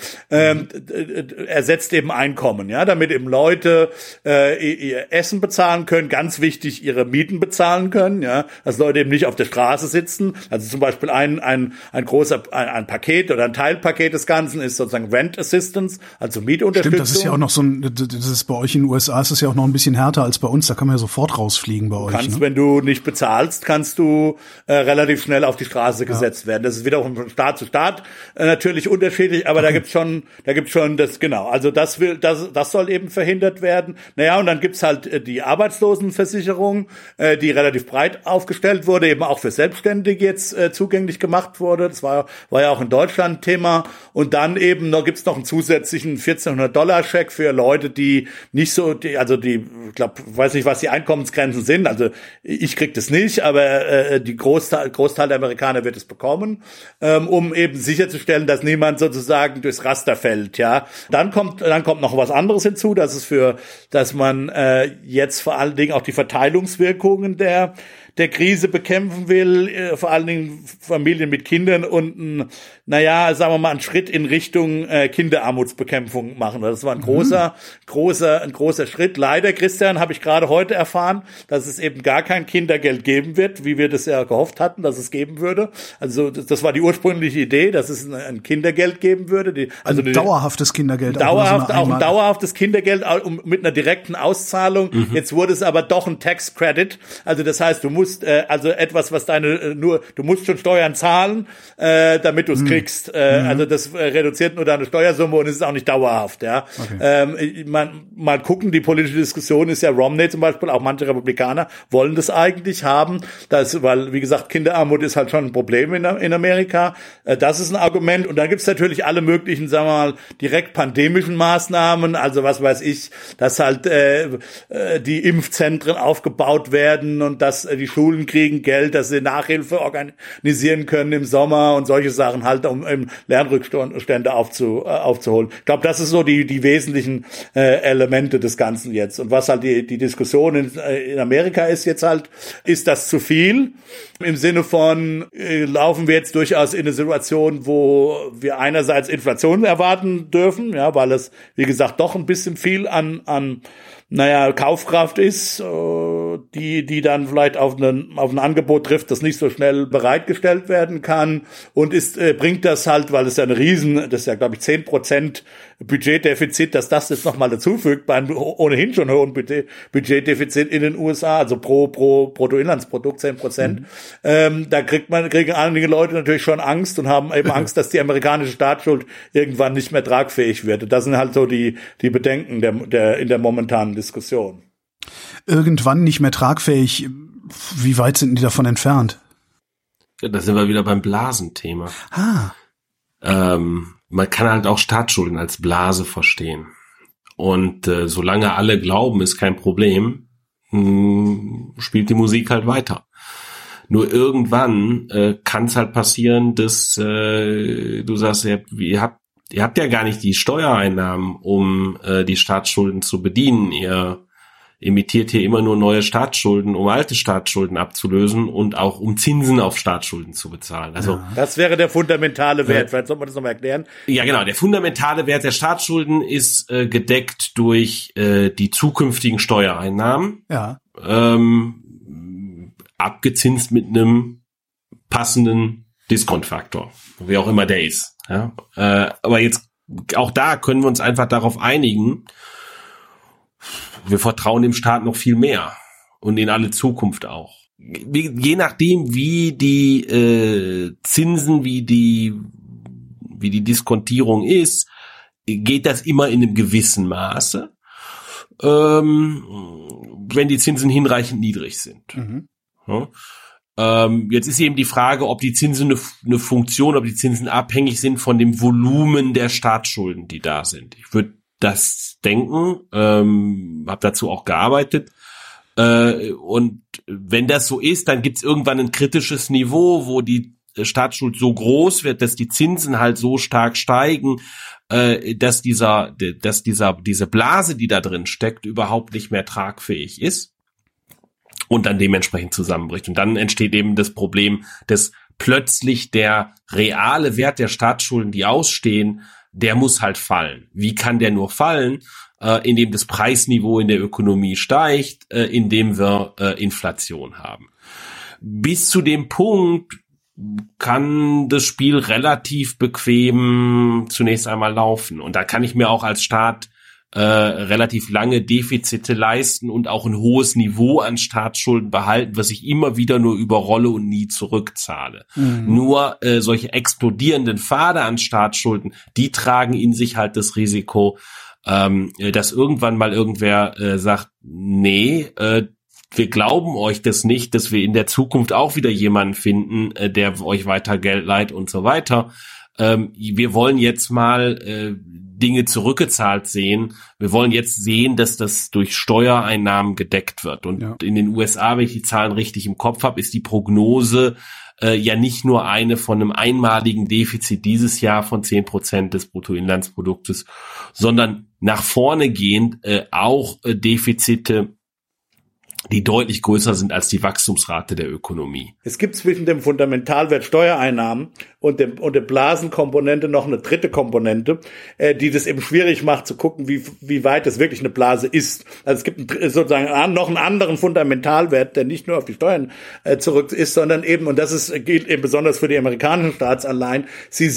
Ersetzt eben Einkommen, ja, damit eben Leute ihr Essen bezahlen können, ganz wichtig, ihre Mieten bezahlen können, ja, dass Leute eben nicht auf der Straße sitzen. Also zum Beispiel ein Paket oder ein Teilpaket des Ganzen ist sozusagen Rent Assistance, also Mietunterstützung. Stimmt, das ist ja auch noch das ist bei euch in den USA, ist das ja auch noch ein bisschen härter als bei uns, da kann man ja sofort rausfliegen bei euch. Ne? Wenn du nicht bezahlst, kannst du relativ schnell auf die Straße gesetzt werden. Das ist wiederum von Staat zu Staat natürlich unterschiedlich, aber da gibt's schon das, genau. Also das soll eben verhindert werden. Naja, und dann gibt's halt die Arbeitslosenversicherung, die relativ breit aufgestellt wurde, eben auch für Selbstständige jetzt zugänglich gemacht wurde. Das war ja auch in Deutschland Thema. Und dann eben gibt's noch ein zusätzliches zusätzlichen $1.400-Scheck für Leute, die nicht so, weiß nicht, was die Einkommensgrenzen sind. Also ich krieg das nicht, aber die Großteil der Amerikaner wird es bekommen, um eben sicherzustellen, dass niemand sozusagen durchs Raster fällt. Ja, dann kommt noch was anderes hinzu, dass man jetzt vor allen Dingen auch die Verteilungswirkungen der Krise bekämpfen will, vor allen Dingen Familien mit Kindern und sagen wir mal, einen Schritt in Richtung Kinderarmutsbekämpfung machen. Das war ein großer Schritt. Leider, Christian, habe ich gerade heute erfahren, dass es eben gar kein Kindergeld geben wird, wie wir das ja gehofft hatten, dass es geben würde. Also das war die ursprüngliche Idee, dass es ein Kindergeld geben würde. Also ein dauerhaftes Kindergeld. Auch ein dauerhaftes Kindergeld mit einer direkten Auszahlung. Jetzt wurde es aber doch ein Tax Credit. Also das heißt, du musst etwas, was du musst schon Steuern zahlen, damit du es kriegst. Also das reduziert nur deine Steuersumme und es ist auch nicht dauerhaft. Ja, okay. Mal gucken. Die politische Diskussion ist ja Romney zum Beispiel, auch manche Republikaner wollen das eigentlich haben, weil wie gesagt Kinderarmut ist halt schon ein Problem in Amerika. Das ist ein Argument und dann gibt's natürlich alle möglichen, sagen wir mal, direkt pandemischen Maßnahmen. Also was weiß ich, dass halt die Impfzentren aufgebaut werden und dass die Schulen kriegen Geld, dass sie Nachhilfe organisieren können im Sommer und solche Sachen halt, um Lernrückstände aufzuholen. Ich glaube, das ist so die wesentlichen Elemente des Ganzen jetzt. Und was halt die Diskussion in Amerika ist jetzt halt, ist das zu viel? Im Sinne von, laufen wir jetzt durchaus in eine Situation, wo wir einerseits Inflation erwarten dürfen, ja, weil es, wie gesagt, doch ein bisschen viel an Kaufkraft ist, die dann vielleicht auf ein Angebot trifft, das nicht so schnell bereitgestellt werden kann und bringt das halt, weil es ja das ist ja glaube ich 10% Budgetdefizit, dass das jetzt nochmal dazufügt beim ohnehin schon hohen Budgetdefizit in den USA, also pro Bruttoinlandsprodukt 10%. Da kriegen einige Leute natürlich schon Angst und haben eben Angst, dass die amerikanische Staatsschuld irgendwann nicht mehr tragfähig wird. Und das sind halt so die Bedenken in der momentanen Diskussion. Irgendwann nicht mehr tragfähig. Wie weit sind die davon entfernt? Ja, da sind wir wieder beim Blasenthema. Man kann halt auch Staatsschulden als Blase verstehen. Und solange alle glauben, ist kein Problem, spielt die Musik halt weiter. Nur irgendwann kann es halt passieren, dass du sagst, ihr habt ja gar nicht die Steuereinnahmen, um die Staatsschulden zu bedienen. Ihr emittiert hier immer nur neue Staatsschulden, um alte Staatsschulden abzulösen und auch um Zinsen auf Staatsschulden zu bezahlen. Also das wäre der fundamentale Wert. Vielleicht sollte man das nochmal erklären. Ja, genau. Der fundamentale Wert der Staatsschulden ist gedeckt durch die zukünftigen Steuereinnahmen. Ja. Abgezinst mit einem passenden Diskontfaktor, wie auch immer der ist. Ja? Aber jetzt auch da können wir uns einfach darauf einigen, wir vertrauen dem Staat noch viel mehr und in alle Zukunft auch. Je nachdem, wie die Zinsen, wie die Diskontierung ist, geht das immer in einem gewissen Maße, wenn die Zinsen hinreichend niedrig sind. Ja? Jetzt ist eben die Frage, ob die Zinsen eine Funktion, ob die Zinsen abhängig sind von dem Volumen der Staatsschulden, die da sind. Ich würde das denken, habe dazu auch gearbeitet. Und wenn das so ist, dann gibt es irgendwann ein kritisches Niveau, wo die Staatsschuld so groß wird, dass die Zinsen halt so stark steigen, dass diese Blase, die da drin steckt, überhaupt nicht mehr tragfähig ist und dann dementsprechend zusammenbricht. Und dann entsteht eben das Problem, dass plötzlich der reale Wert der Staatsschulden, die ausstehen, der muss halt fallen. Wie kann der nur fallen? Indem das Preisniveau in der Ökonomie steigt, indem wir Inflation haben. Bis zu dem Punkt kann das Spiel relativ bequem zunächst einmal laufen. Und da kann ich mir auch als Staat relativ lange Defizite leisten und auch ein hohes Niveau an Staatsschulden behalten, was ich immer wieder nur überrolle und nie zurückzahle. Nur solche explodierenden Pfade an Staatsschulden, die tragen in sich halt das Risiko, dass irgendwann mal irgendwer sagt, nee, wir glauben euch das nicht, dass wir in der Zukunft auch wieder jemanden finden, der euch weiter Geld leiht und so weiter. wir wollen jetzt mal Dinge zurückgezahlt sehen. Wir wollen jetzt sehen, dass das durch Steuereinnahmen gedeckt wird. Und in den USA, wenn ich die Zahlen richtig im Kopf habe, ist die Prognose ja nicht nur eine von einem einmaligen Defizit dieses Jahr von 10% des Bruttoinlandsproduktes, sondern nach vorne gehend auch Defizite, die deutlich größer sind als die Wachstumsrate der Ökonomie. Es gibt zwischen dem Fundamentalwert Steuereinnahmen und der Blasenkomponente noch eine dritte Komponente, die das eben schwierig macht zu gucken, wie weit es wirklich eine Blase ist. Also es gibt sozusagen noch einen anderen Fundamentalwert, der nicht nur auf die Steuern zurück ist, sondern eben, und gilt eben besonders für die amerikanischen Staatsanleihen, sie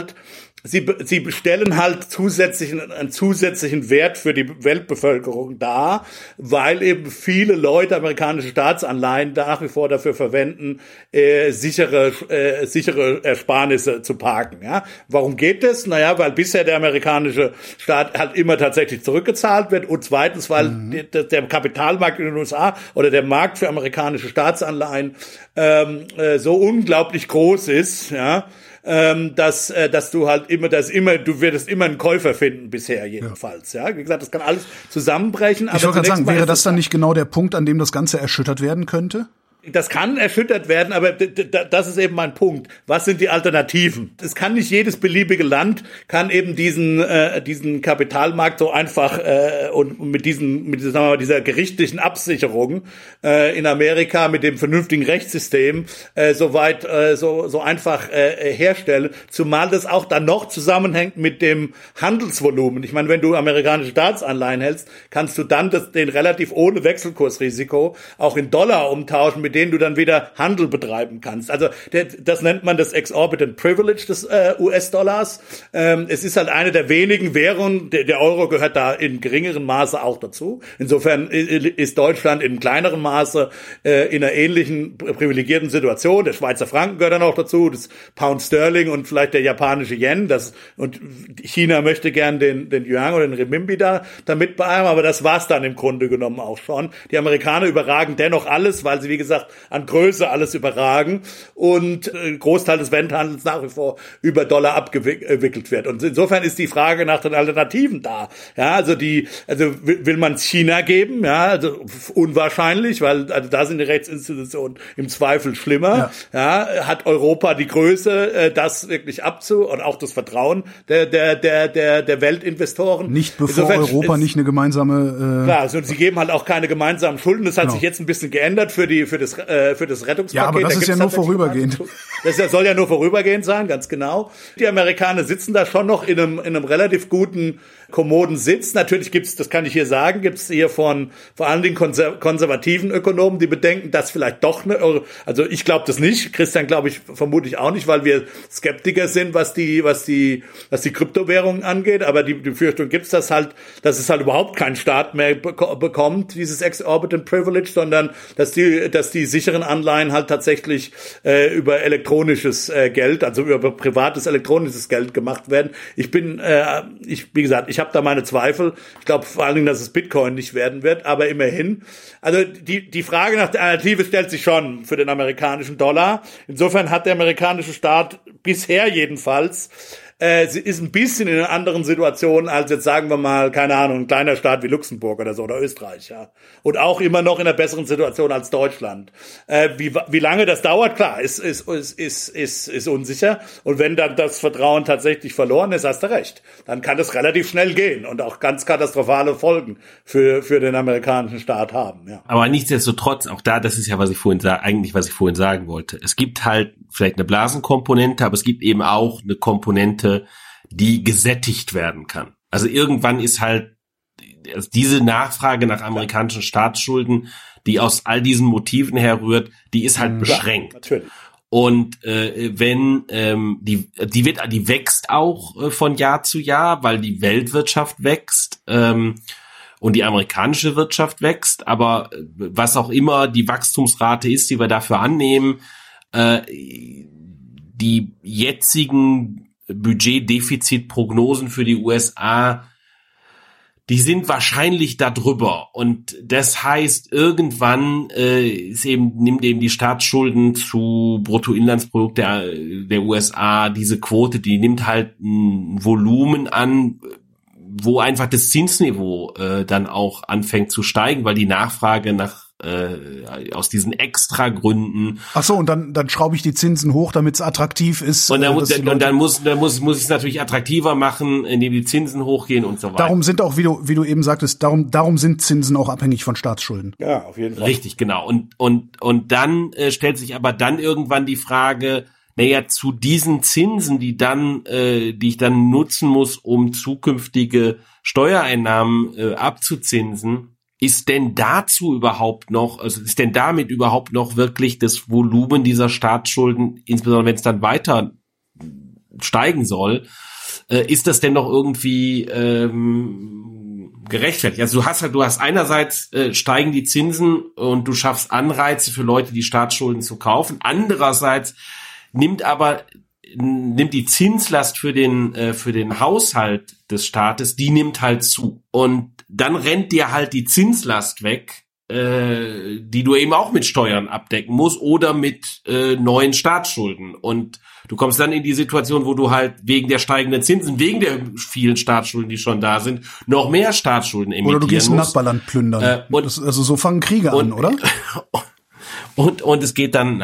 stellen halt einen zusätzlichen Wert für die Weltbevölkerung dar, weil eben viele Leute amerikanische Staatsanleihen nach wie vor dafür verwenden, sichere Ersparnisse zu parken. Ja? Warum geht das? Naja, weil bisher der amerikanische Staat halt immer tatsächlich zurückgezahlt wird und zweitens, weil der Kapitalmarkt in den USA oder der Markt für amerikanische Staatsanleihen so unglaublich groß ist, ja, dass du halt du wirst immer einen Käufer finden bisher jedenfalls, ja. Wie gesagt, das kann alles zusammenbrechen. Ich wollte gerade sagen, wäre das dann nicht genau der Punkt, an dem das Ganze erschüttert werden könnte? Das kann erschüttert werden, aber das ist eben mein Punkt. Was sind die Alternativen? Es kann nicht jedes beliebige Land kann eben diesen Kapitalmarkt so einfach und mit dieser gerichtlichen Absicherung in Amerika mit dem vernünftigen Rechtssystem so einfach herstellen. Zumal das auch dann noch zusammenhängt mit dem Handelsvolumen. Ich meine, wenn du amerikanische Staatsanleihen hältst, kannst du dann den relativ ohne Wechselkursrisiko auch in Dollar umtauschen, mit denen du dann wieder Handel betreiben kannst. Also das nennt man das Exorbitant Privilege des US-Dollars. Es ist halt eine der wenigen Währungen, der Euro gehört da in geringerem Maße auch dazu. Insofern ist Deutschland in kleinerem Maße in einer ähnlichen privilegierten Situation. Der Schweizer Franken gehört dann auch dazu, das Pound Sterling und vielleicht der japanische Yen. Und China möchte gern den Yuan oder den Renminbi da mit beeilen, aber das war's dann im Grunde genommen auch schon. Die Amerikaner überragen dennoch alles, weil sie, wie gesagt, an Größe alles überragen und Großteil des Welthandels nach wie vor über Dollar abgewickelt wird. Und insofern ist die Frage nach den Alternativen da. Ja, also will man es China geben? Ja, also unwahrscheinlich, weil da sind die Rechtsinstitutionen im Zweifel schlimmer. Ja, hat Europa die Größe, das wirklich und auch das Vertrauen der Weltinvestoren? Nicht bevor Europa nicht eine gemeinsame. Klar, also sie geben halt auch keine gemeinsamen Schulden. Das hat sich jetzt ein bisschen geändert für das Rettungspaket. Ja, aber das ist ja nur vorübergehend. Das soll ja nur vorübergehend sein, ganz genau. Die Amerikaner sitzen da schon noch in einem relativ guten, kommoden Sitz. Natürlich das kann ich hier sagen, gibt's hier vor allen Dingen konservativen Ökonomen, die bedenken, dass vielleicht doch also ich glaube das nicht, Christian glaube ich vermutlich auch nicht, weil wir Skeptiker sind, was die Kryptowährungen angeht, aber die Befürchtung gibt's, dass es halt überhaupt kein Staat mehr bekommt, dieses Exorbitant Privilege, sondern dass die sicheren Anleihen halt tatsächlich über elektronisches Geld, also über privates elektronisches Geld gemacht werden. Wie gesagt, ich habe da meine Zweifel. Ich glaube vor allen Dingen, dass es Bitcoin nicht werden wird, aber immerhin. Also die Frage nach der Alternative stellt sich schon für den amerikanischen Dollar. Insofern hat der amerikanische Staat bisher jedenfalls sie ist ein bisschen in einer anderen Situation als jetzt, sagen wir mal, keine Ahnung, ein kleiner Staat wie Luxemburg oder so oder Österreich, ja. Und auch immer noch in einer besseren Situation als Deutschland. Wie lange das dauert, klar, ist unsicher. Und wenn dann das Vertrauen tatsächlich verloren ist, hast du recht. Dann kann es relativ schnell gehen und auch ganz katastrophale Folgen für den amerikanischen Staat haben, ja. Aber nichtsdestotrotz, auch da, das ist ja, was ich vorhin sagen wollte. Es gibt halt vielleicht eine Blasenkomponente, aber es gibt eben auch eine Komponente, die gesättigt werden kann. Also irgendwann ist halt diese Nachfrage nach amerikanischen Staatsschulden, die aus all diesen Motiven herrührt, die ist halt beschränkt. Natürlich. Und wenn die wächst auch von Jahr zu Jahr, weil die Weltwirtschaft wächst und die amerikanische Wirtschaft wächst, aber was auch immer die Wachstumsrate ist, die wir dafür annehmen, die jetzigen Budgetdefizitprognosen für die USA die sind wahrscheinlich da drüber. Und das heißt, irgendwann nimmt eben die Staatsschulden zu Bruttoinlandsprodukt der USA, diese Quote, die nimmt halt ein Volumen an, wo einfach das Zinsniveau dann auch anfängt zu steigen, weil die Nachfrage aus diesen Extragründen. Ach so, und dann schraube ich die Zinsen hoch, damit es attraktiv ist. Und dann muss ich es natürlich attraktiver machen, indem die Zinsen hochgehen und so weiter. Darum sind auch, wie du eben sagtest, darum sind Zinsen auch abhängig von Staatsschulden. Ja, auf jeden Fall. Richtig, genau. Und dann stellt sich aber dann irgendwann die Frage, naja, zu diesen Zinsen, die ich dann nutzen muss, um zukünftige Steuereinnahmen abzuzinsen, ist denn damit überhaupt noch wirklich das Volumen dieser Staatsschulden, insbesondere wenn es dann weiter steigen soll, ist das denn noch irgendwie gerechtfertigt? Also du hast einerseits steigen die Zinsen und du schaffst Anreize für Leute, die Staatsschulden zu kaufen. Andererseits nimmt die Zinslast für den Haushalt des Staates, die nimmt halt zu. Und dann rennt dir halt die Zinslast weg, die du eben auch mit Steuern abdecken musst oder mit neuen Staatsschulden. Und du kommst dann in die Situation, wo du halt wegen der steigenden Zinsen, wegen der vielen Staatsschulden, die schon da sind, noch mehr Staatsschulden emittieren musst. Oder du gehst im Nachbarland plündern. Also so fangen Kriege an, oder? Und es geht dann,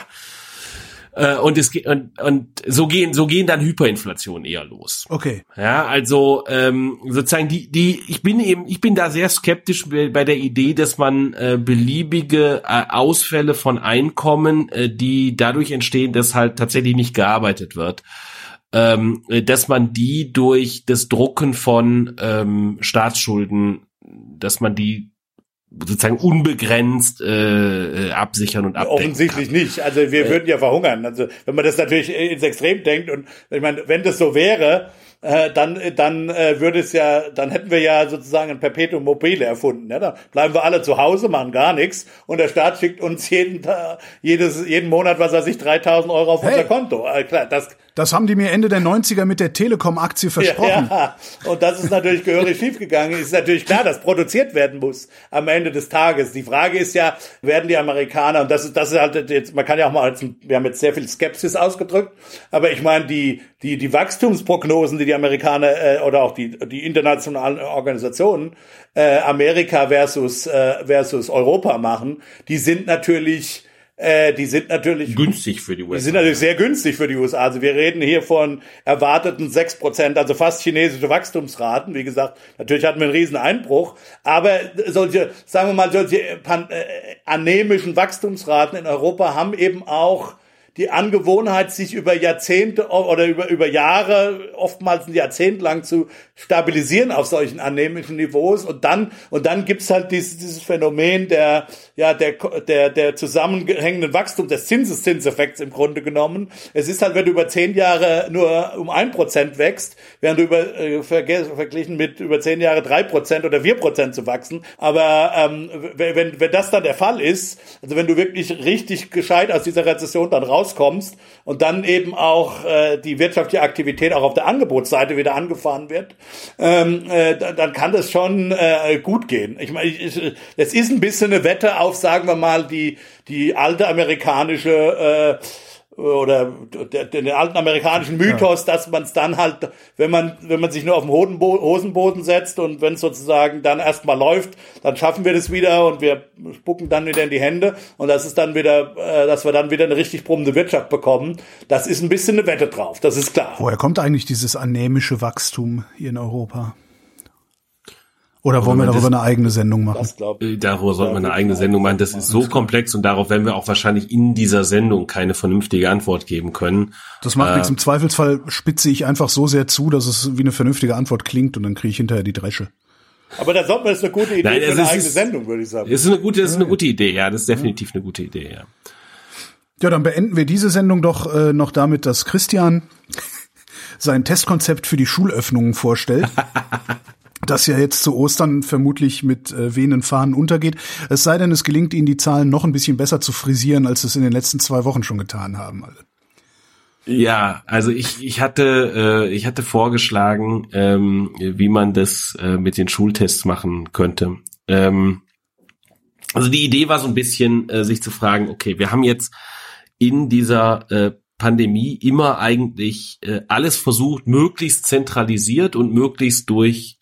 so gehen dann Hyperinflation eher los. Okay. Ja, also sozusagen ich bin da sehr skeptisch bei der Idee, dass man beliebige Ausfälle von Einkommen, die dadurch entstehen, dass halt tatsächlich nicht gearbeitet wird, dass man die durch das Drucken von Staatsschulden, dass man die sozusagen unbegrenzt absichern und abdecken Offensichtlich kann. nicht. Also wir würden ja verhungern. Also wenn man das natürlich ins Extrem denkt und ich meine, wenn das so wäre, dann hätten wir ja sozusagen ein Perpetuum mobile erfunden. Ja? Da bleiben wir alle zu Hause, machen gar nichts und der Staat schickt uns jeden Monat, 3.000 Euro auf unser Konto. Klar, das haben die mir Ende der 90er mit der Telekom-Aktie versprochen. Ja, und das ist natürlich gehörig schiefgegangen. Ist natürlich klar, dass produziert werden muss am Ende des Tages. Die Frage ist ja, werden die Amerikaner, und das ist halt jetzt, man kann ja auch mal, wir haben jetzt sehr viel Skepsis ausgedrückt, aber ich meine, die Wachstumsprognosen, die Amerikaner oder auch die internationalen Organisationen Amerika versus Europa machen, die sind natürlich günstig für die USA. Die sind natürlich sehr günstig für die USA. Also wir reden hier von erwarteten 6%, also fast chinesische Wachstumsraten. Wie gesagt, natürlich hatten wir einen riesen Einbruch, aber solche anemischen Wachstumsraten in Europa haben eben auch die Angewohnheit, sich über Jahrzehnte oder über Jahre, oftmals ein Jahrzehnt lang zu stabilisieren auf solchen anemischen Niveaus. Und dann gibt's halt dieses Phänomen der zusammenhängenden Wachstum des Zinseszinseffekts im Grunde genommen. Es ist halt, wenn du über 10 Jahre nur um 1% wächst, während du verglichen mit über 10 Jahre 3% oder 4% zu wachsen. Aber wenn das dann der Fall ist, also wenn du wirklich richtig gescheit aus dieser Rezession dann rauskommst und dann eben auch die wirtschaftliche Aktivität auch auf der Angebotsseite wieder angefahren wird, dann kann das schon gut gehen. Ich meine, es ist ein bisschen eine Wette auf, sagen wir mal, die alte amerikanische oder den alten amerikanischen Mythos, dass man es dann halt, wenn man sich nur auf den Hosenboden setzt und wenn es sozusagen dann erstmal läuft, dann schaffen wir das wieder und wir spucken dann wieder in die Hände und das ist dann wieder, dass wir dann wieder eine richtig brummende Wirtschaft bekommen. Das ist ein bisschen eine Wette drauf, das ist klar. Woher kommt eigentlich dieses anemische Wachstum hier in Europa? Oder wollen wir darüber eine eigene Sendung machen? Darüber sollten wir eine eigene Sendung machen. Das ist so komplex und darauf werden wir auch wahrscheinlich in dieser Sendung keine vernünftige Antwort geben können. Das macht nichts. Im Zweifelsfall spitze ich einfach so sehr zu, dass es wie eine vernünftige Antwort klingt und dann kriege ich hinterher die Dresche. Aber das ist eine gute Idee für eine eigene Sendung, würde ich sagen. Das ist eine gute Idee, ja. Das ist definitiv eine gute Idee, ja. Ja, dann beenden wir diese Sendung doch noch damit, dass Christian sein Testkonzept für die Schulöffnungen vorstellt. Das ja jetzt zu Ostern vermutlich mit wehenden Fahnen untergeht. Es sei denn, es gelingt Ihnen, die Zahlen noch ein bisschen besser zu frisieren, als es in den letzten 2 Wochen schon getan haben. Ja, also ich hatte vorgeschlagen, wie man das mit den Schultests machen könnte. Also die Idee war so ein bisschen, sich zu fragen, okay, wir haben jetzt in dieser Pandemie immer eigentlich alles versucht, möglichst zentralisiert und möglichst durch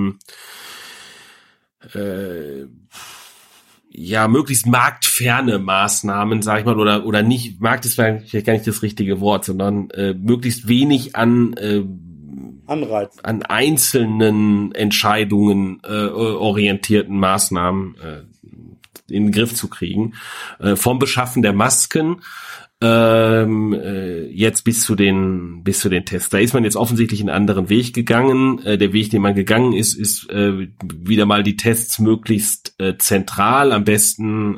möglichst marktferne Maßnahmen, sag ich mal, oder nicht, Markt ist vielleicht gar nicht das richtige Wort, sondern möglichst wenig an Anreiz. An einzelnen Entscheidungen orientierten Maßnahmen in den Griff zu kriegen. Vom Beschaffen der Masken jetzt bis zu den Tests. Da ist man jetzt offensichtlich einen anderen Weg gegangen. Der Weg, den man gegangen ist wieder mal die Tests möglichst zentral, am besten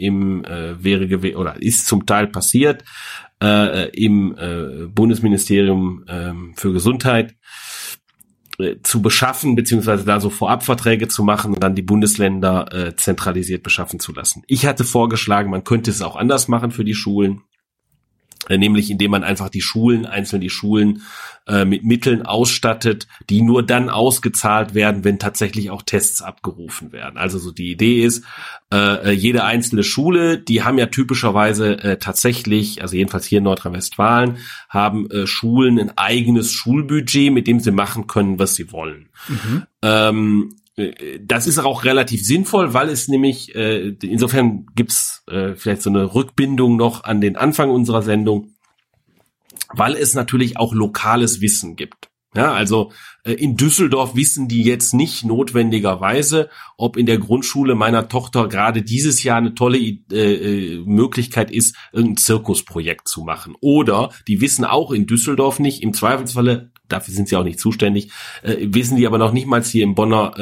ist zum Teil passiert im Bundesministerium für Gesundheit zu beschaffen, beziehungsweise da so Vorabverträge zu machen und dann die Bundesländer zentralisiert beschaffen zu lassen. Ich hatte vorgeschlagen, man könnte es auch anders machen für die Schulen, nämlich indem man einfach die Schulen mit Mitteln ausstattet, die nur dann ausgezahlt werden, wenn tatsächlich auch Tests abgerufen werden. Also so die Idee ist, jede einzelne Schule, die haben ja typischerweise tatsächlich, also jedenfalls hier in Nordrhein-Westfalen, haben Schulen ein eigenes Schulbudget, mit dem sie machen können, was sie wollen. Mhm. Das ist auch relativ sinnvoll, weil es nämlich, insofern gibt's vielleicht so eine Rückbindung noch an den Anfang unserer Sendung, weil es natürlich auch lokales Wissen gibt. Ja, also in Düsseldorf wissen die jetzt nicht notwendigerweise, ob in der Grundschule meiner Tochter gerade dieses Jahr eine tolle Möglichkeit ist, irgendein Zirkusprojekt zu machen. Oder die wissen auch in Düsseldorf nicht, im Zweifelsfalle, dafür sind sie auch nicht zuständig, wissen die aber noch nicht mal hier im Bonner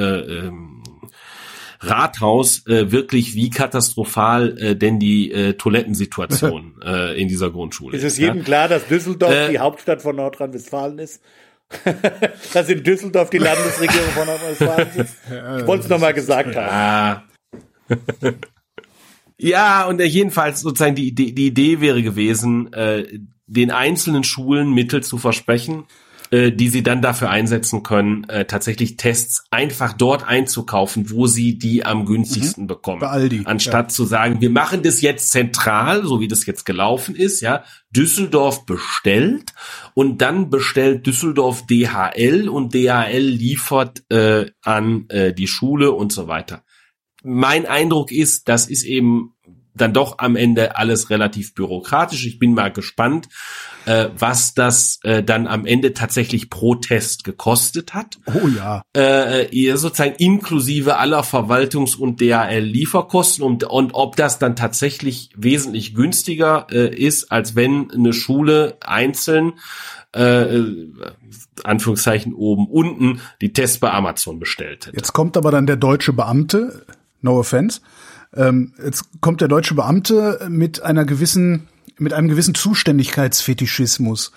Rathaus wirklich, wie katastrophal denn die Toilettensituation in dieser Grundschule ist. Ist es jedem klar, dass Düsseldorf die Hauptstadt von Nordrhein-Westfalen ist? Dass in Düsseldorf die Landesregierung von Nordrhein-Westfalen sitzt? Ich wollte es nochmal gesagt haben. Ja, und jedenfalls sozusagen die Idee wäre gewesen, den einzelnen Schulen Mittel zu versprechen, die sie dann dafür einsetzen können, tatsächlich Tests einfach dort einzukaufen, wo sie die am günstigsten bekommen. Bei Aldi. Anstatt zu sagen, wir machen das jetzt zentral, so wie das jetzt gelaufen ist, ja. Düsseldorf bestellt und dann bestellt Düsseldorf DHL und DHL liefert an die Schule und so weiter. Mein Eindruck ist, das ist eben dann doch am Ende alles relativ bürokratisch. Ich bin mal gespannt, was das dann am Ende tatsächlich pro Test gekostet hat. Oh ja. Sozusagen inklusive aller Verwaltungs- und DHL-Lieferkosten und ob das dann tatsächlich wesentlich günstiger ist, als wenn eine Schule einzeln Anführungszeichen oben, unten die Tests bei Amazon bestellt hätte. Jetzt kommt aber dann der deutsche Beamte, no offense, jetzt kommt der deutsche Beamte mit einem gewissen Zuständigkeitsfetischismus.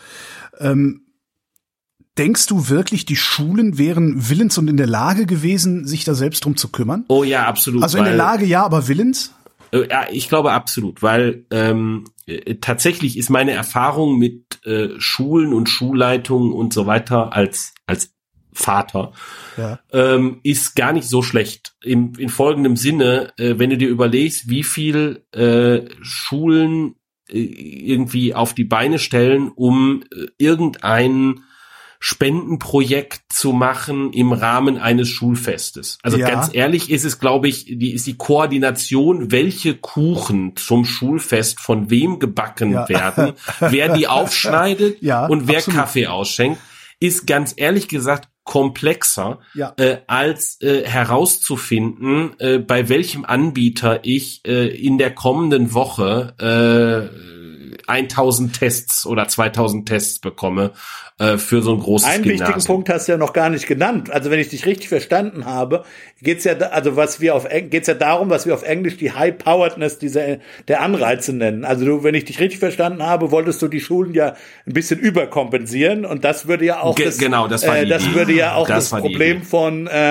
Denkst du wirklich, die Schulen wären willens und in der Lage gewesen, sich da selbst drum zu kümmern? Oh ja, absolut. Also in der Lage ja, aber willens? Ja, ich glaube absolut, weil tatsächlich ist meine Erfahrung mit Schulen und Schulleitungen und so weiter als Vater ist gar nicht so schlecht. In folgendem Sinne, wenn du dir überlegst, wie viel Schulen irgendwie auf die Beine stellen, um irgendein Spendenprojekt zu machen im Rahmen eines Schulfestes. Also ganz ehrlich ist es, glaube ich, die Koordination, welche Kuchen zum Schulfest von wem gebacken werden, wer die aufschneidet und wer Kaffee ausschenkt, ist ganz ehrlich gesagt komplexer, als herauszufinden, bei welchem Anbieter ich in der kommenden Woche 1000 Tests oder 2000 Tests bekomme für so ein großes Gymnasium. Einen wichtigen Punkt hast du ja noch gar nicht genannt. Also wenn ich dich richtig verstanden habe, geht's ja darum, was wir auf Englisch die High-Poweredness der Anreize nennen. Also wenn ich dich richtig verstanden habe, wolltest du die Schulen ja ein bisschen überkompensieren und das würde ja auch das Problem von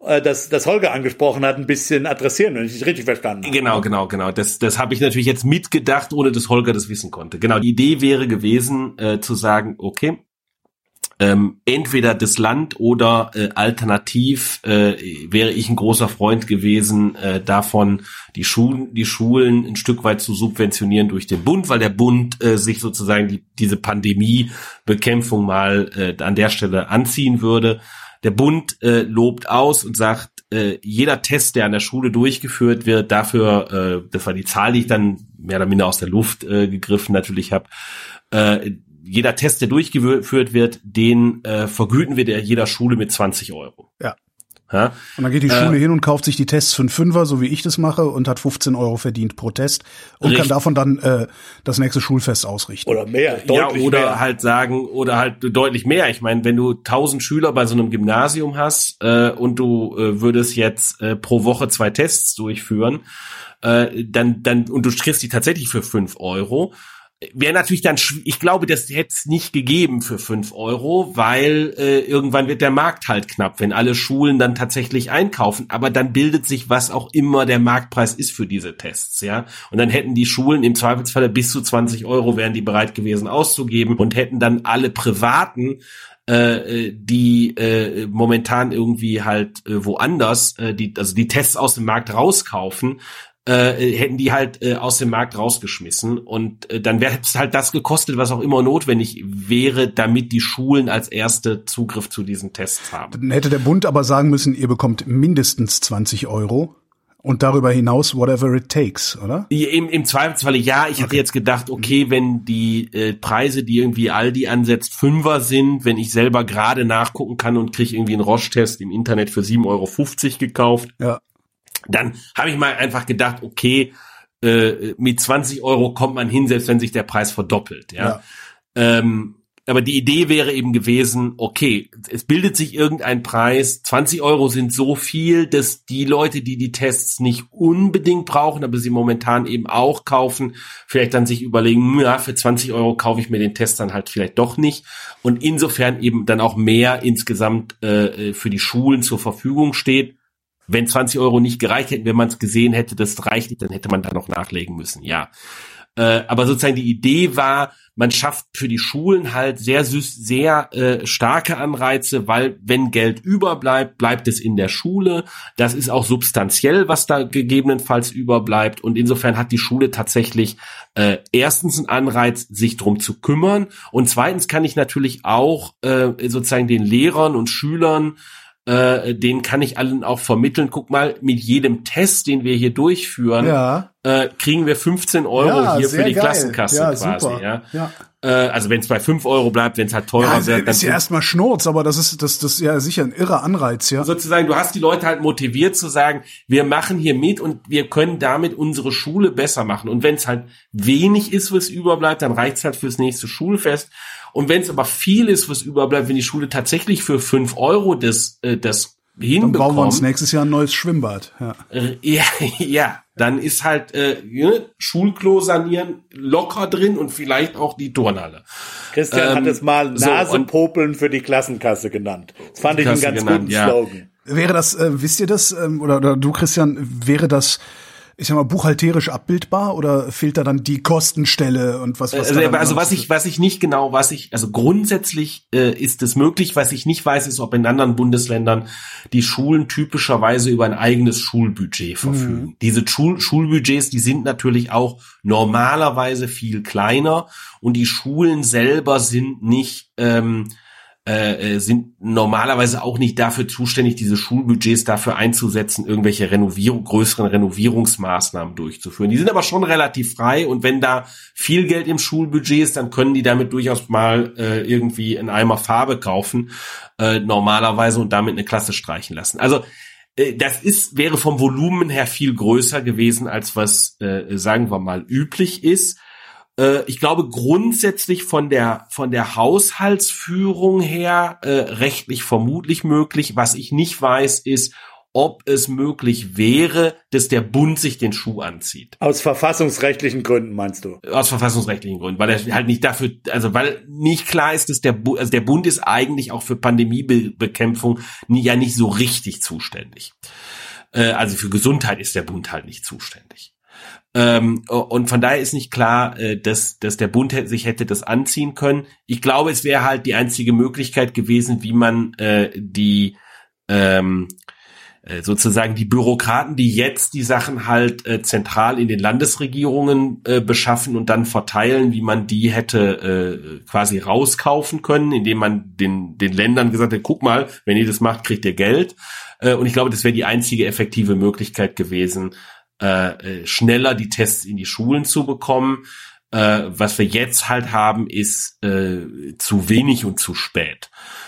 das Holger angesprochen hat, ein bisschen adressieren, wenn ich dich richtig verstanden habe. Genau. Das habe ich natürlich jetzt mitgedacht, ohne dass Holger das wissen konnte. Genau, die Idee wäre gewesen, zu sagen, okay, entweder das Land oder alternativ wäre ich ein großer Freund gewesen, davon die Schulen ein Stück weit zu subventionieren durch den Bund, weil der Bund sich sozusagen diese Pandemiebekämpfung mal an der Stelle anziehen würde. Der Bund lobt aus und sagt, jeder Test, der an der Schule durchgeführt wird, dafür, das war die Zahl, die ich dann mehr oder minder aus der Luft gegriffen natürlich habe, jeder Test, der durchgeführt wird, den vergüten wir jeder Schule mit 20 Euro. Ja. Ja? Und dann geht die Schule hin und kauft sich die Tests für einen Fünfer, so wie ich das mache, und hat 15 Euro verdient pro Test und Richtig. kann davon dann das nächste Schulfest ausrichten. Oder mehr, deutlich oder mehr. halt sagen, oder halt deutlich mehr. Ich meine, wenn du 1000 Schüler bei so einem Gymnasium hast und du würdest jetzt pro Woche 2 Tests durchführen, dann und du kriegst die tatsächlich für 5 Euro, wäre natürlich dann, ich glaube, das hätte es nicht gegeben für 5 Euro, weil irgendwann wird der Markt halt knapp, wenn alle Schulen dann tatsächlich einkaufen. Aber dann bildet sich, was auch immer der Marktpreis ist für diese Tests, ja. Und dann hätten die Schulen im Zweifelsfalle bis zu 20 Euro wären die bereit gewesen auszugeben und hätten dann alle Privaten die momentan irgendwie halt woanders die Tests aus dem Markt rauskaufen, hätten die halt aus dem Markt rausgeschmissen und dann wäre es halt das gekostet, was auch immer notwendig wäre, damit die Schulen als erste Zugriff zu diesen Tests haben. Dann hätte der Bund aber sagen müssen, ihr bekommt mindestens 20 Euro und darüber hinaus whatever it takes, oder? Im Zweifelsfalle ja. Ich hatte jetzt gedacht, okay, wenn die Preise, die irgendwie Aldi ansetzt, Fünfer sind, wenn ich selber gerade nachgucken kann und kriege irgendwie einen Roche-Test im Internet für 7,50 Euro gekauft, Ja. dann habe ich mal einfach gedacht, okay, mit 20 Euro kommt man hin, selbst wenn sich der Preis verdoppelt. Ja. Aber die Idee wäre eben gewesen, okay, es bildet sich irgendein Preis, 20 Euro sind so viel, dass die Leute, die die Tests nicht unbedingt brauchen, aber sie momentan eben auch kaufen, vielleicht dann sich überlegen, ja, für 20 Euro kaufe ich mir den Test dann halt vielleicht doch nicht. Und insofern eben dann auch mehr insgesamt für die Schulen zur Verfügung steht. Wenn 20 Euro nicht gereicht hätten, wenn man es gesehen hätte, das reicht nicht, dann hätte man da noch nachlegen müssen, ja. Aber sozusagen die Idee war, man schafft für die Schulen halt sehr starke Anreize, weil wenn Geld überbleibt, bleibt es in der Schule. Das ist auch substanziell, was da gegebenenfalls überbleibt. Und insofern hat die Schule tatsächlich erstens einen Anreiz, sich drum zu kümmern. Und zweitens kann ich natürlich auch sozusagen den Lehrern und Schülern den kann ich allen auch vermitteln. Guck mal, mit jedem Test, den wir hier durchführen, kriegen wir 15 Euro hier für die geil. Klassenkasse quasi. Super. Ja. Also wenn es bei 5 Euro bleibt, wenn es halt teurer wird. Das ist ja erstmal Schnurz, aber das ist ja sicher ein irrer Anreiz, ja. Sozusagen, du hast die Leute halt motiviert zu sagen, wir machen hier mit und wir können damit unsere Schule besser machen. Und wenn es halt wenig ist, was überbleibt, dann reicht's halt fürs nächste Schulfest. Und wenn es aber viel ist, was überbleibt, wenn die Schule tatsächlich für 5 Euro das hinbekommt. Dann bauen wir uns nächstes Jahr ein neues Schwimmbad. Ja, dann ist halt Schulklo sanieren locker drin und vielleicht auch die Turnhalle. Christian hat es mal Nasenpopeln für die Klassenkasse genannt. Das fand ich einen ganz guten Slogan. Wäre das, wisst ihr das, oder du Christian, wäre das, ich sag mal, buchhalterisch abbildbar oder fehlt da dann die Kostenstelle und was grundsätzlich ist es möglich. Was ich nicht weiß, ist, ob in anderen Bundesländern die Schulen typischerweise über ein eigenes Schulbudget verfügen. Diese Schulbudgets, die sind natürlich auch normalerweise viel kleiner und die Schulen selber sind nicht sind normalerweise auch nicht dafür zuständig, diese Schulbudgets dafür einzusetzen, irgendwelche größeren Renovierungsmaßnahmen durchzuführen. Die sind aber schon relativ frei und wenn da viel Geld im Schulbudget ist, dann können die damit durchaus mal irgendwie einen Eimer Farbe kaufen, normalerweise, und damit eine Klasse streichen lassen. Also wäre vom Volumen her viel größer gewesen, als was, sagen wir mal, üblich ist. Ich glaube grundsätzlich von der Haushaltsführung her rechtlich vermutlich möglich. Was ich nicht weiß, ist, ob es möglich wäre, dass der Bund sich den Schuh anzieht. Aus verfassungsrechtlichen Gründen, meinst du? Aus verfassungsrechtlichen Gründen, weil er halt nicht dafür, also weil nicht klar ist, dass der Bund ist eigentlich auch für Pandemiebekämpfung ja nicht so richtig zuständig. Also für Gesundheit ist der Bund halt nicht zuständig. Und von daher ist nicht klar, dass der Bund sich hätte das anziehen können. Ich glaube, es wäre halt die einzige Möglichkeit gewesen, wie man sozusagen die Bürokraten, die jetzt die Sachen halt zentral in den Landesregierungen beschaffen und dann verteilen, wie man die hätte quasi rauskaufen können, indem man den Ländern gesagt hat, guck mal, wenn ihr das macht, kriegt ihr Geld. Und ich glaube, das wäre die einzige effektive Möglichkeit gewesen, schneller die Tests in die Schulen zu bekommen. Was wir jetzt halt haben, ist zu wenig und zu spät.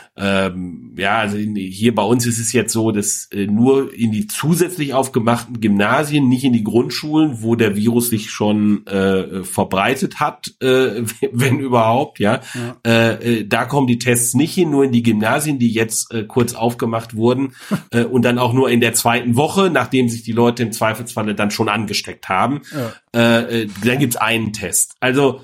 Also hier bei uns ist es jetzt so, dass nur in die zusätzlich aufgemachten Gymnasien, nicht in die Grundschulen, wo der Virus sich schon verbreitet hat, wenn überhaupt, da kommen die Tests nicht hin, nur in die Gymnasien, die jetzt kurz aufgemacht wurden und dann auch nur in der zweiten Woche, nachdem sich die Leute im Zweifelsfalle dann schon angesteckt haben. Dann gibt's einen Test. Also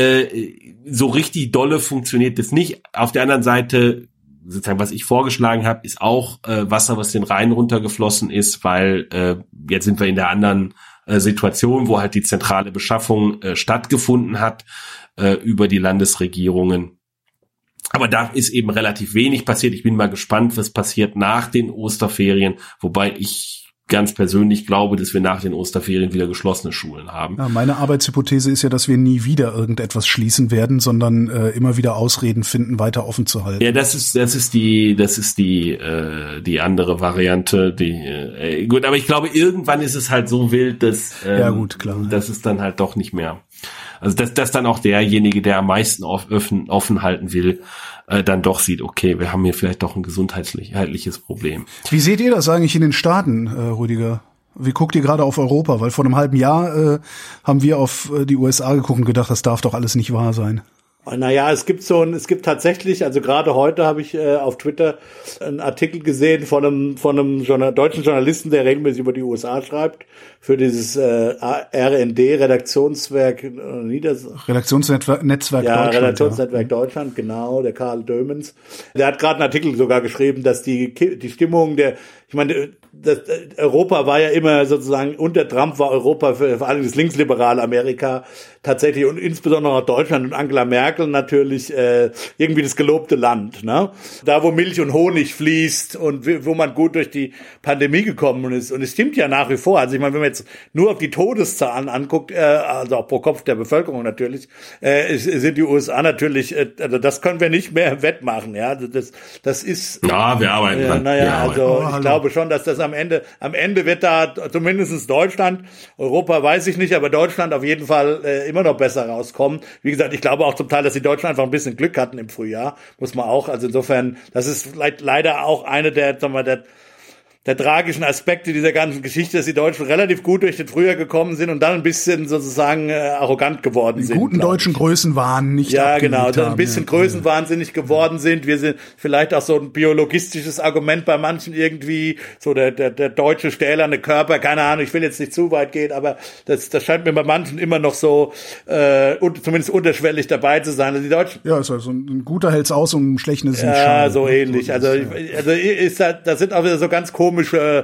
so richtig dolle funktioniert das nicht. Auf der anderen Seite, sozusagen, was ich vorgeschlagen habe, ist auch Wasser, was den Rhein runtergeflossen ist, weil jetzt sind wir in der anderen Situation, wo halt die zentrale Beschaffung stattgefunden hat über die Landesregierungen. Aber da ist eben relativ wenig passiert. Ich bin mal gespannt, was passiert nach den Osterferien, wobei ich ganz persönlich glaube, dass wir nach den Osterferien wieder geschlossene Schulen haben. Ja, meine Arbeitshypothese ist ja, dass wir nie wieder irgendetwas schließen werden, sondern immer wieder Ausreden finden, weiter offen zu halten. Ja, das ist die andere Variante. Gut, aber ich glaube, irgendwann ist es halt so wild, dass dass es dann halt doch nicht mehr. Also dass dann auch derjenige, der am meisten offen halten will, dann doch sieht, okay, wir haben hier vielleicht doch ein gesundheitliches Problem. Wie seht ihr das eigentlich in den Staaten, Rüdiger? Wie guckt ihr gerade auf Europa? Weil vor einem halben Jahr haben wir auf die USA geguckt und gedacht, das darf doch alles nicht wahr sein. Naja, es gibt tatsächlich, also gerade heute habe ich auf Twitter einen Artikel gesehen von einem deutschen Journalisten, der regelmäßig über die USA schreibt, für dieses RND, Redaktionsnetzwerk Deutschland. Ja, Redaktionsnetzwerk Deutschland, genau, der Karl Dömens. Der hat gerade einen Artikel sogar geschrieben, dass die Stimmung Europa war ja immer sozusagen, unter Trump war Europa vor allem das linksliberale Amerika tatsächlich und insbesondere auch Deutschland und Angela Merkel natürlich irgendwie das gelobte Land, ne? Da, wo Milch und Honig fließt und wo man gut durch die Pandemie gekommen ist. Und es stimmt ja nach wie vor. Also ich meine, wenn man jetzt nur auf die Todeszahlen anguckt, also auch pro Kopf der Bevölkerung natürlich, sind die USA natürlich, also das können wir nicht mehr wettmachen, ja. Das ist. Ja, wir arbeiten dran. Ich glaube schon, dass das am Ende wird da zumindest Deutschland, Europa weiß ich nicht, aber Deutschland auf jeden Fall immer noch besser rauskommen. Wie gesagt, ich glaube auch zum Teil, dass die Deutschen einfach ein bisschen Glück hatten im Frühjahr, muss man auch, also insofern, das ist vielleicht leider auch eine der tragischen Aspekte dieser ganzen Geschichte, dass die Deutschen relativ gut durch den Frühjahr gekommen sind und dann ein bisschen sozusagen arrogant geworden sind. Guten deutschen Größenwahn nicht. Ja, genau, dann ein bisschen größenwahnsinnig geworden sind. Wir sind vielleicht auch so ein biologistisches Argument bei manchen irgendwie, so der deutsche stählerne Körper, keine Ahnung, ich will jetzt nicht zu weit gehen, aber das scheint mir bei manchen immer noch so zumindest unterschwellig dabei zu sein. Also die Deutschen. Ja, ist also ein guter hält's aus und ein schlechter ist nicht. Ja, so ähnlich. Also da sind auch wieder so ganz komische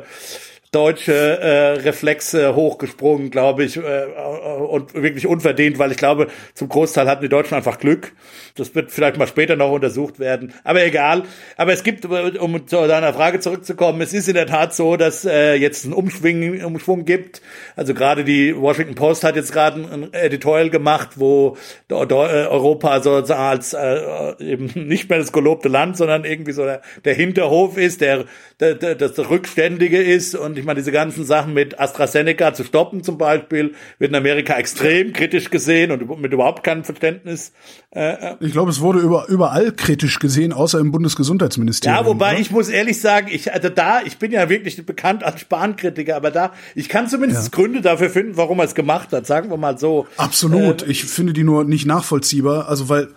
deutsche Reflexe hochgesprungen, glaube ich, und wirklich unverdient, weil ich glaube, zum Großteil hatten die Deutschen einfach Glück. Das wird vielleicht mal später noch untersucht werden. Aber egal. Aber es gibt, um zu deiner Frage zurückzukommen, es ist in der Tat so, dass jetzt einen Umschwung gibt. Also gerade die Washington Post hat jetzt gerade ein Editorial gemacht, wo Europa sozusagen als eben nicht mehr das gelobte Land, sondern irgendwie so der Hinterhof ist, das Rückständige ist. Und ich meine, diese ganzen Sachen mit AstraZeneca zu stoppen zum Beispiel, wird in Amerika extrem kritisch gesehen und mit überhaupt keinem Verständnis. Ich glaube, es wurde überall kritisch gesehen, außer im Bundesgesundheitsministerium. Ja, wobei oder? Ich muss ehrlich sagen, ich bin ja wirklich bekannt als Spahn-Kritiker, aber ich kann zumindest Gründe dafür finden, warum er es gemacht hat, sagen wir mal so. Absolut. Ich finde die nur nicht nachvollziehbar, also weil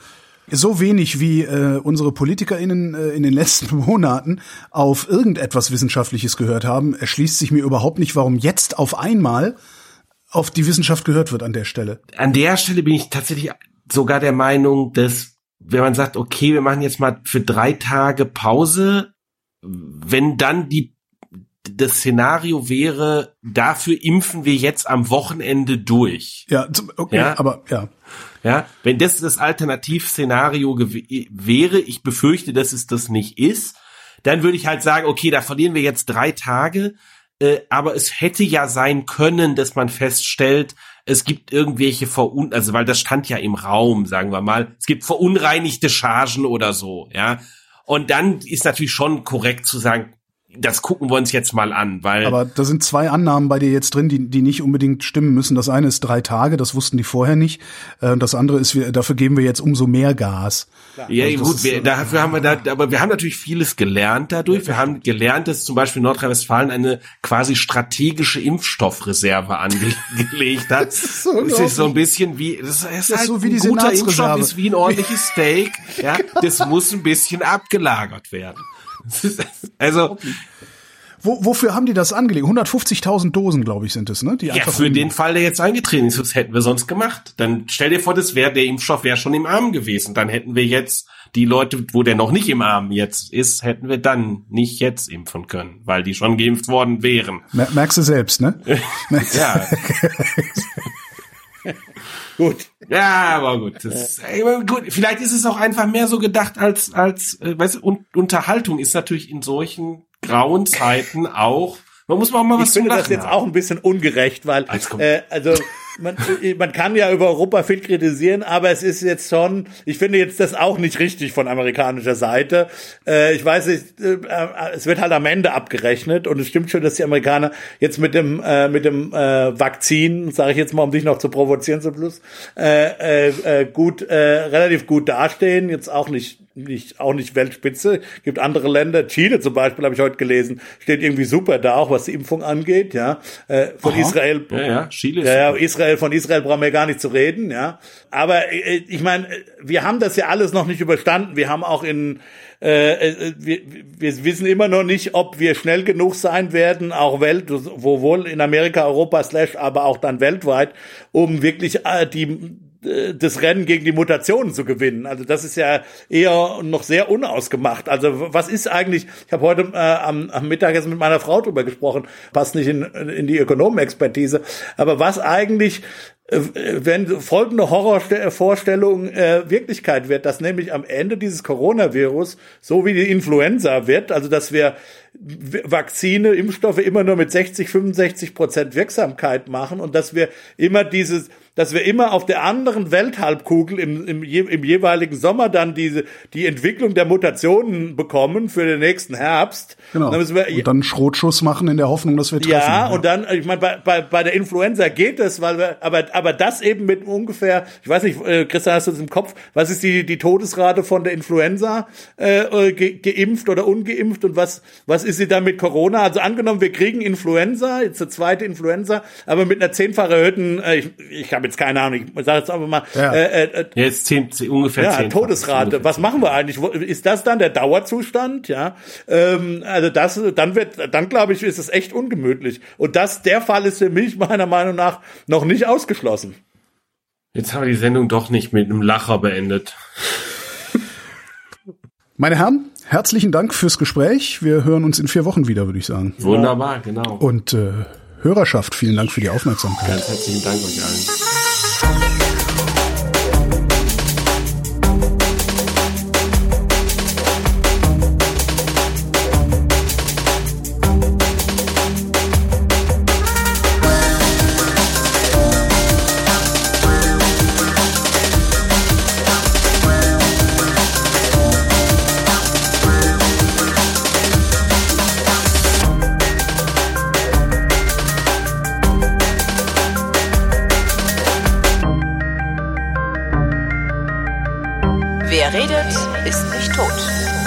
So wenig wie unsere PolitikerInnen in den letzten Monaten auf irgendetwas Wissenschaftliches gehört haben, erschließt sich mir überhaupt nicht, warum jetzt auf einmal auf die Wissenschaft gehört wird an der Stelle. An der Stelle bin ich tatsächlich sogar der Meinung, dass, wenn man sagt, okay, wir machen jetzt mal für 3 Tage Pause, wenn dann das Szenario wäre, dafür impfen wir jetzt am Wochenende durch. Ja, okay, ja? Aber ja. Ja, wenn das Alternativszenario wäre, ich befürchte, dass es das nicht ist, dann würde ich halt sagen, okay, da verlieren wir jetzt 3 Tage, aber es hätte ja sein können, dass man feststellt, es gibt irgendwelche also weil das stand ja im Raum, sagen wir mal, es gibt verunreinigte Chargen oder so, ja. Und dann ist natürlich schon korrekt zu sagen, das gucken wir uns jetzt mal an, weil. Aber da sind 2 Annahmen bei dir jetzt drin, die nicht unbedingt stimmen müssen. Das eine ist 3 Tage, das wussten die vorher nicht. Das andere ist, dafür geben wir jetzt umso mehr Gas. Ja, also gut, dafür haben wir aber wir haben natürlich vieles gelernt dadurch. Wir haben gelernt, dass zum Beispiel Nordrhein-Westfalen eine quasi strategische Impfstoffreserve angelegt hat. Das ist so ein bisschen wie, das ist halt so wie ein guter Impfstoff ist wie ein ordentliches Steak. Ja, das muss ein bisschen abgelagert werden. Also, wofür haben die das angelegt? 150.000 Dosen, glaube ich, sind es, ne? Die ja, für den Fall, der jetzt eingetreten ist, das hätten wir sonst gemacht. Dann stell dir vor, der Impfstoff wäre schon im Arm gewesen. Dann hätten wir jetzt die Leute, wo der noch nicht im Arm jetzt ist, hätten wir dann nicht jetzt impfen können, weil die schon geimpft worden wären. Merkst du selbst, ne? Ja. Gut. Ja, aber gut. Gut. Vielleicht ist es auch einfach mehr so gedacht als weißt du, Unterhaltung ist natürlich in solchen grauen Zeiten auch. Man muss auch mal was zu lachen. Ich finde das jetzt auch ein bisschen ungerecht, weil man kann ja über Europa viel kritisieren, aber es ist jetzt schon, ich finde jetzt das auch nicht richtig von amerikanischer Seite. Ich weiß nicht, es wird halt am Ende abgerechnet und es stimmt schon, dass die Amerikaner jetzt mit dem Vakzin, sage ich jetzt mal, um dich noch zu provozieren zum Schluss, relativ gut dastehen, jetzt auch nicht Weltspitze. Gibt andere Länder, Chile zum Beispiel, habe ich heute gelesen, steht irgendwie super da, auch was die Impfung angeht, ja. Von Israel. Ja, Chile. Ja, von Israel brauchen wir gar nicht zu reden, ja. Aber ich meine, wir haben das ja alles noch nicht überstanden. Wir haben auch wir wissen immer noch nicht, ob wir schnell genug sein werden, auch wohl in Amerika, Europa, aber auch dann weltweit, um wirklich das Rennen gegen die Mutationen zu gewinnen. Also das ist ja eher noch sehr unausgemacht. Also was ist eigentlich, ich habe heute am Mittagessen mit meiner Frau drüber gesprochen, passt nicht in die Ökonomenexpertise, aber was eigentlich, wenn folgende Horrorvorstellung Wirklichkeit wird, dass nämlich am Ende dieses Coronavirus so wie die Influenza wird, also dass wir Vakzine, Impfstoffe immer nur mit 60-65% Wirksamkeit machen und dass wir immer auf der anderen Welthalbkugel im jeweiligen Sommer dann die Entwicklung der Mutationen bekommen für den nächsten Herbst. Genau. Und dann einen Schrotschuss machen in der Hoffnung, dass wir treffen. Ja, und dann, ich meine, bei der Influenza geht es, aber das eben mit ungefähr, ich weiß nicht, Christian, hast du das im Kopf, was ist die Todesrate von der Influenza, geimpft oder ungeimpft und was ist sie dann mit Corona? Also angenommen, wir kriegen Influenza, jetzt eine zweite Influenza, aber mit einer 10-fach erhöhten, ich habe jetzt keine Ahnung, ich sage jetzt einfach mal, jetzt ungefähr 10 Todesrate. Was machen wir eigentlich? Ist das dann der Dauerzustand? Ja, also dann glaube ich, ist es echt ungemütlich. Und der Fall ist für mich meiner Meinung nach noch nicht ausgeschlossen. Jetzt haben wir die Sendung doch nicht mit einem Lacher beendet. Meine Herren, herzlichen Dank fürs Gespräch. Wir hören uns in 4 Wochen wieder, würde ich sagen. Wunderbar, genau. Und Hörerschaft, vielen Dank für die Aufmerksamkeit. Ganz herzlichen Dank euch allen. Wer redet, ist nicht tot.